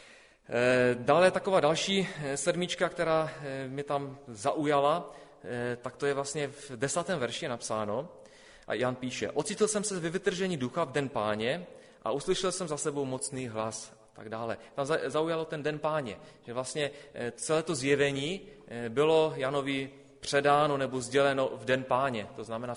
Speaker 4: Dále taková další 7, která mě tam zaujala, tak to je vlastně v 10. verši napsáno. A Jan píše: Ocitl jsem se ve vytržení ducha v den Páně a uslyšel jsem za sebou mocný hlas a tak dále. Tam zaujalo ten den Páně, že vlastně celé to zjevení bylo Janovi předáno nebo sděleno v den Páně, to znamená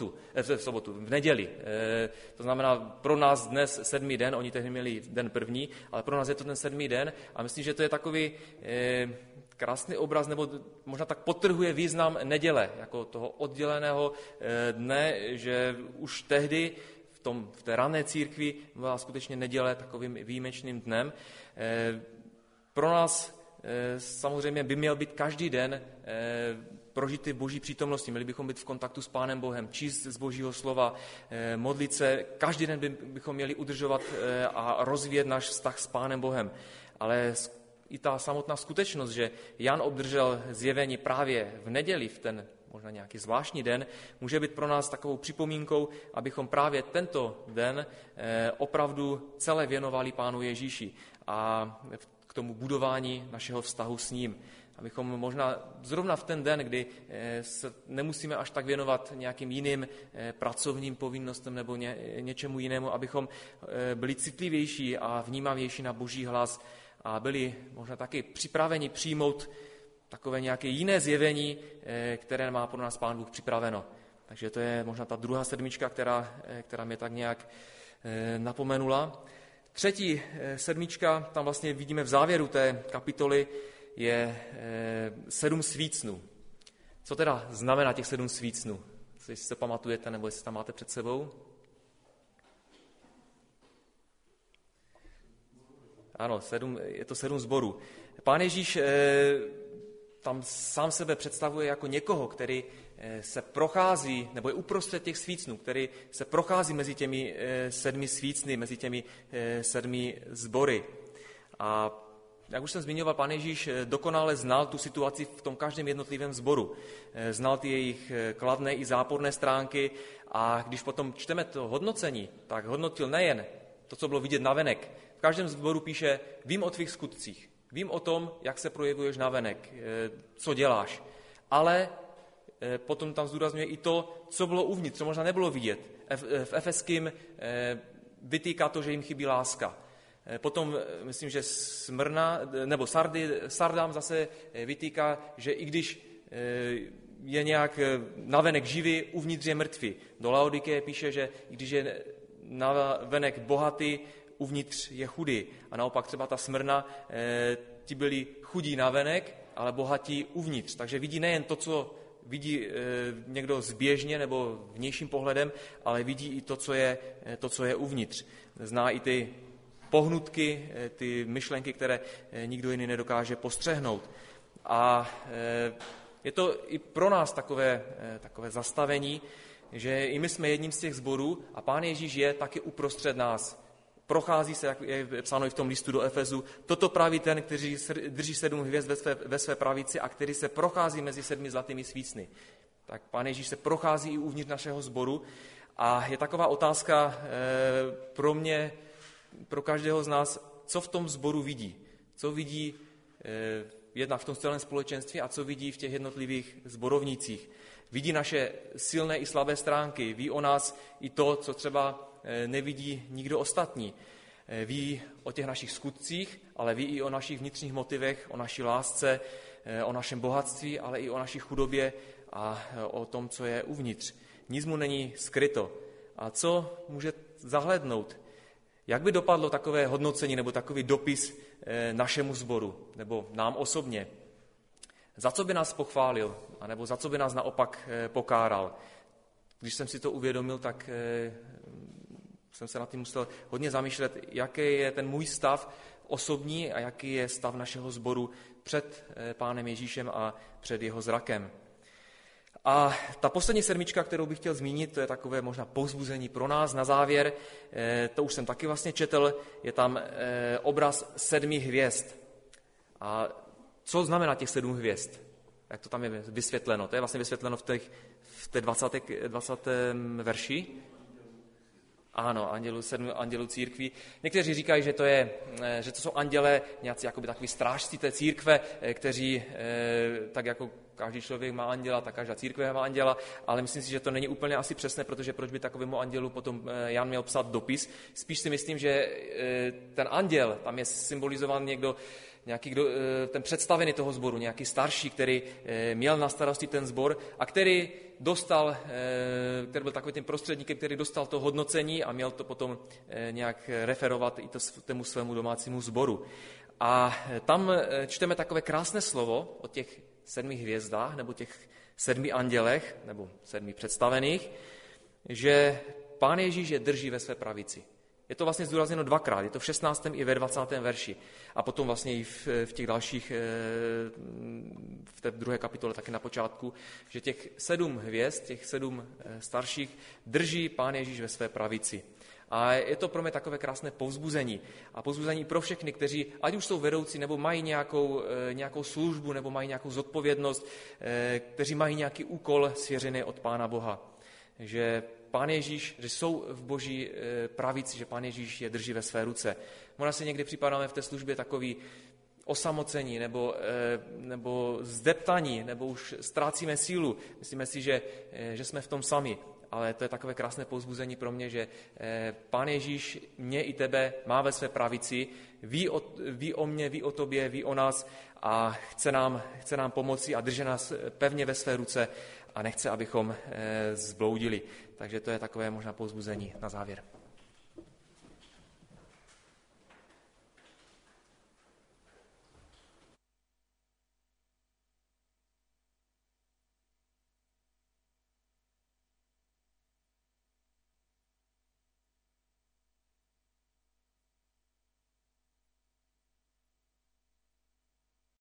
Speaker 4: v neděli. To znamená pro nás dnes 7. den, oni tehdy měli den první, ale pro nás je to ten 7. den a myslím, že to je takový krásný obraz, nebo možná tak podtrhuje význam neděle, jako toho odděleného dne, že už tehdy v té rané církvi byla skutečně neděle takovým výjimečným dnem. Pro nás samozřejmě by měl být každý den prožitý v Boží přítomnosti. Měli bychom být v kontaktu s Pánem Bohem, číst z Božího slova, modlit se. Každý den bychom měli udržovat a rozvíjet náš vztah s Pánem Bohem. Ale i ta samotná skutečnost, že Jan obdržel zjevení právě v neděli, v ten možná nějaký zvláštní den, může být pro nás takovou připomínkou, abychom právě tento den opravdu celé věnovali Pánu Ježíši a k tomu budování našeho vztahu s ním. Abychom možná zrovna v ten den, kdy se nemusíme až tak věnovat nějakým jiným pracovním povinnostem nebo něčemu jinému, abychom byli citlivější a vnímavější na Boží hlas a byli možná taky připraveni přijmout takové nějaké jiné zjevení, které má pro nás Pán Bůh připraveno. Takže to je možná ta druhá 7, která mě tak nějak napomenula. Třetí 7, tam vlastně vidíme v závěru té kapitoly, je 7 svícnů. Co teda znamená těch 7 svícnů? Jestli se pamatujete, nebo jestli tam máte před sebou? Ano, je to 7 sborů. Pán Ježíš tam sám sebe představuje jako někoho, který se prochází, nebo je uprostřed těch svícnů, který se prochází mezi těmi 7 svícny, mezi těmi 7 sbory. A jak už jsem zmiňoval, Pán Ježíš dokonale znal tu situaci v tom každém jednotlivém sboru. Znal ty jejich kladné i záporné stránky a když potom čteme to hodnocení, tak hodnotil nejen to, co bylo vidět navenek. V každém sboru píše: vím o tvých skutcích, vím o tom, jak se projevuješ navenek, co děláš, ale potom tam zdůrazňuje i to, co bylo uvnitř, co možná nebylo vidět. V Efeským vytýká to, že jim chybí láska. Potom myslím, že Sardám zase vytýká, že i když je nějak navenek živý, uvnitř je mrtvý. Do Laodikeje píše, že i když je navenek bohatý, uvnitř je chudý. A naopak třeba ta Smyrna, ti byli chudí navenek, ale bohatí uvnitř. Takže vidí nejen to, co vidí někdo zběžně nebo vnějším pohledem, ale vidí i to, co je uvnitř. Zná i ty pohnutky, ty myšlenky, které nikdo jiný nedokáže postřehnout. A je to i pro nás takové zastavení, že i my jsme jedním z těch sborů a Pán Ježíš je taky uprostřed nás. Prochází se, jak je psáno i v tom listu do Efezu, toto praví ten, který drží 7 hvězd ve své pravici a který se prochází mezi 7 zlatými svícny. Tak Pán Ježíš se prochází i uvnitř našeho sboru a je taková otázka pro mě, pro každého z nás, co v tom sboru vidí. Co vidí jednak v tom celém společenství a co vidí v těch jednotlivých sborovnících. Vidí naše silné i slabé stránky, ví o nás i to, co třeba nevidí nikdo ostatní. Ví o těch našich skutcích, ale ví i o našich vnitřních motivech, o naší lásce, o našem bohatství, ale i o naší chudobě a o tom, co je uvnitř. Nic mu není skryto. A co může zahlédnout, jak by dopadlo takové hodnocení nebo takový dopis našemu sboru nebo nám osobně. Za co by nás pochválil, anebo za co by nás naopak pokáral. Když jsem si to uvědomil, tak jsem se nad tím musel hodně zamýšlet, jaký je ten můj stav osobní a jaký je stav našeho sboru před Pánem Ježíšem a před jeho zrakem. A ta poslední sedmička, kterou bych chtěl zmínit, to je takové možná povzbuzení pro nás na závěr, to už jsem taky vlastně četl, je tam obraz 7 hvězd. A co znamená těch 7 hvězd? Jak to tam je vysvětleno? To je vlastně vysvětleno v té 20. verši. Ano, 7 andělů církví. Někteří říkají, že to jsou anděle, nějací jakoby takový strážci té církve, kteří tak jako každý člověk má anděla, tak každá církve má anděla, ale myslím si, že to není úplně asi přesné, protože proč by takovému andělu potom Jan měl psát dopis. Spíš si myslím, že ten anděl, tam je symbolizován ten představený toho sboru, nějaký starší, který měl na starosti ten sbor a který byl takovým tím prostředníkem, který dostal to hodnocení a měl to potom nějak referovat i tomu svému domácímu sboru. A tam čteme takové krásné slovo o těch 7 hvězdách, nebo těch 7 andělech, nebo 7 představených, že Pán Ježíš je drží ve své pravici. Je to vlastně zdůrazněno 2krát, je to v 16. i ve 20. verši. A potom vlastně i v těch dalších, v té 2. kapitole taky na počátku, že těch 7 hvězd, těch 7 starších drží Pán Ježíš ve své pravici. A je to pro mě takové krásné povzbuzení. A povzbuzení pro všechny, kteří ať už jsou vedoucí, nebo mají nějakou službu, nebo mají nějakou zodpovědnost, kteří mají nějaký úkol svěřený od Pána Boha. Že Pán Ježíš, že jsou v Boží pravici, že Pán Ježíš je drží ve své ruce. Možná si někdy připadáme v té službě takový osamocení nebo zdeptaní, nebo už ztrácíme sílu. Myslíme si, že jsme v tom sami. Ale to je takové krásné povzbuzení pro mě, že Pán Ježíš mě i tebe má ve své pravici, ví o mně, ví o tobě, ví o nás a chce nám pomoci a drží nás pevně ve své ruce a nechce, abychom zbloudili. Takže to je takové možná povzbuzení na závěr.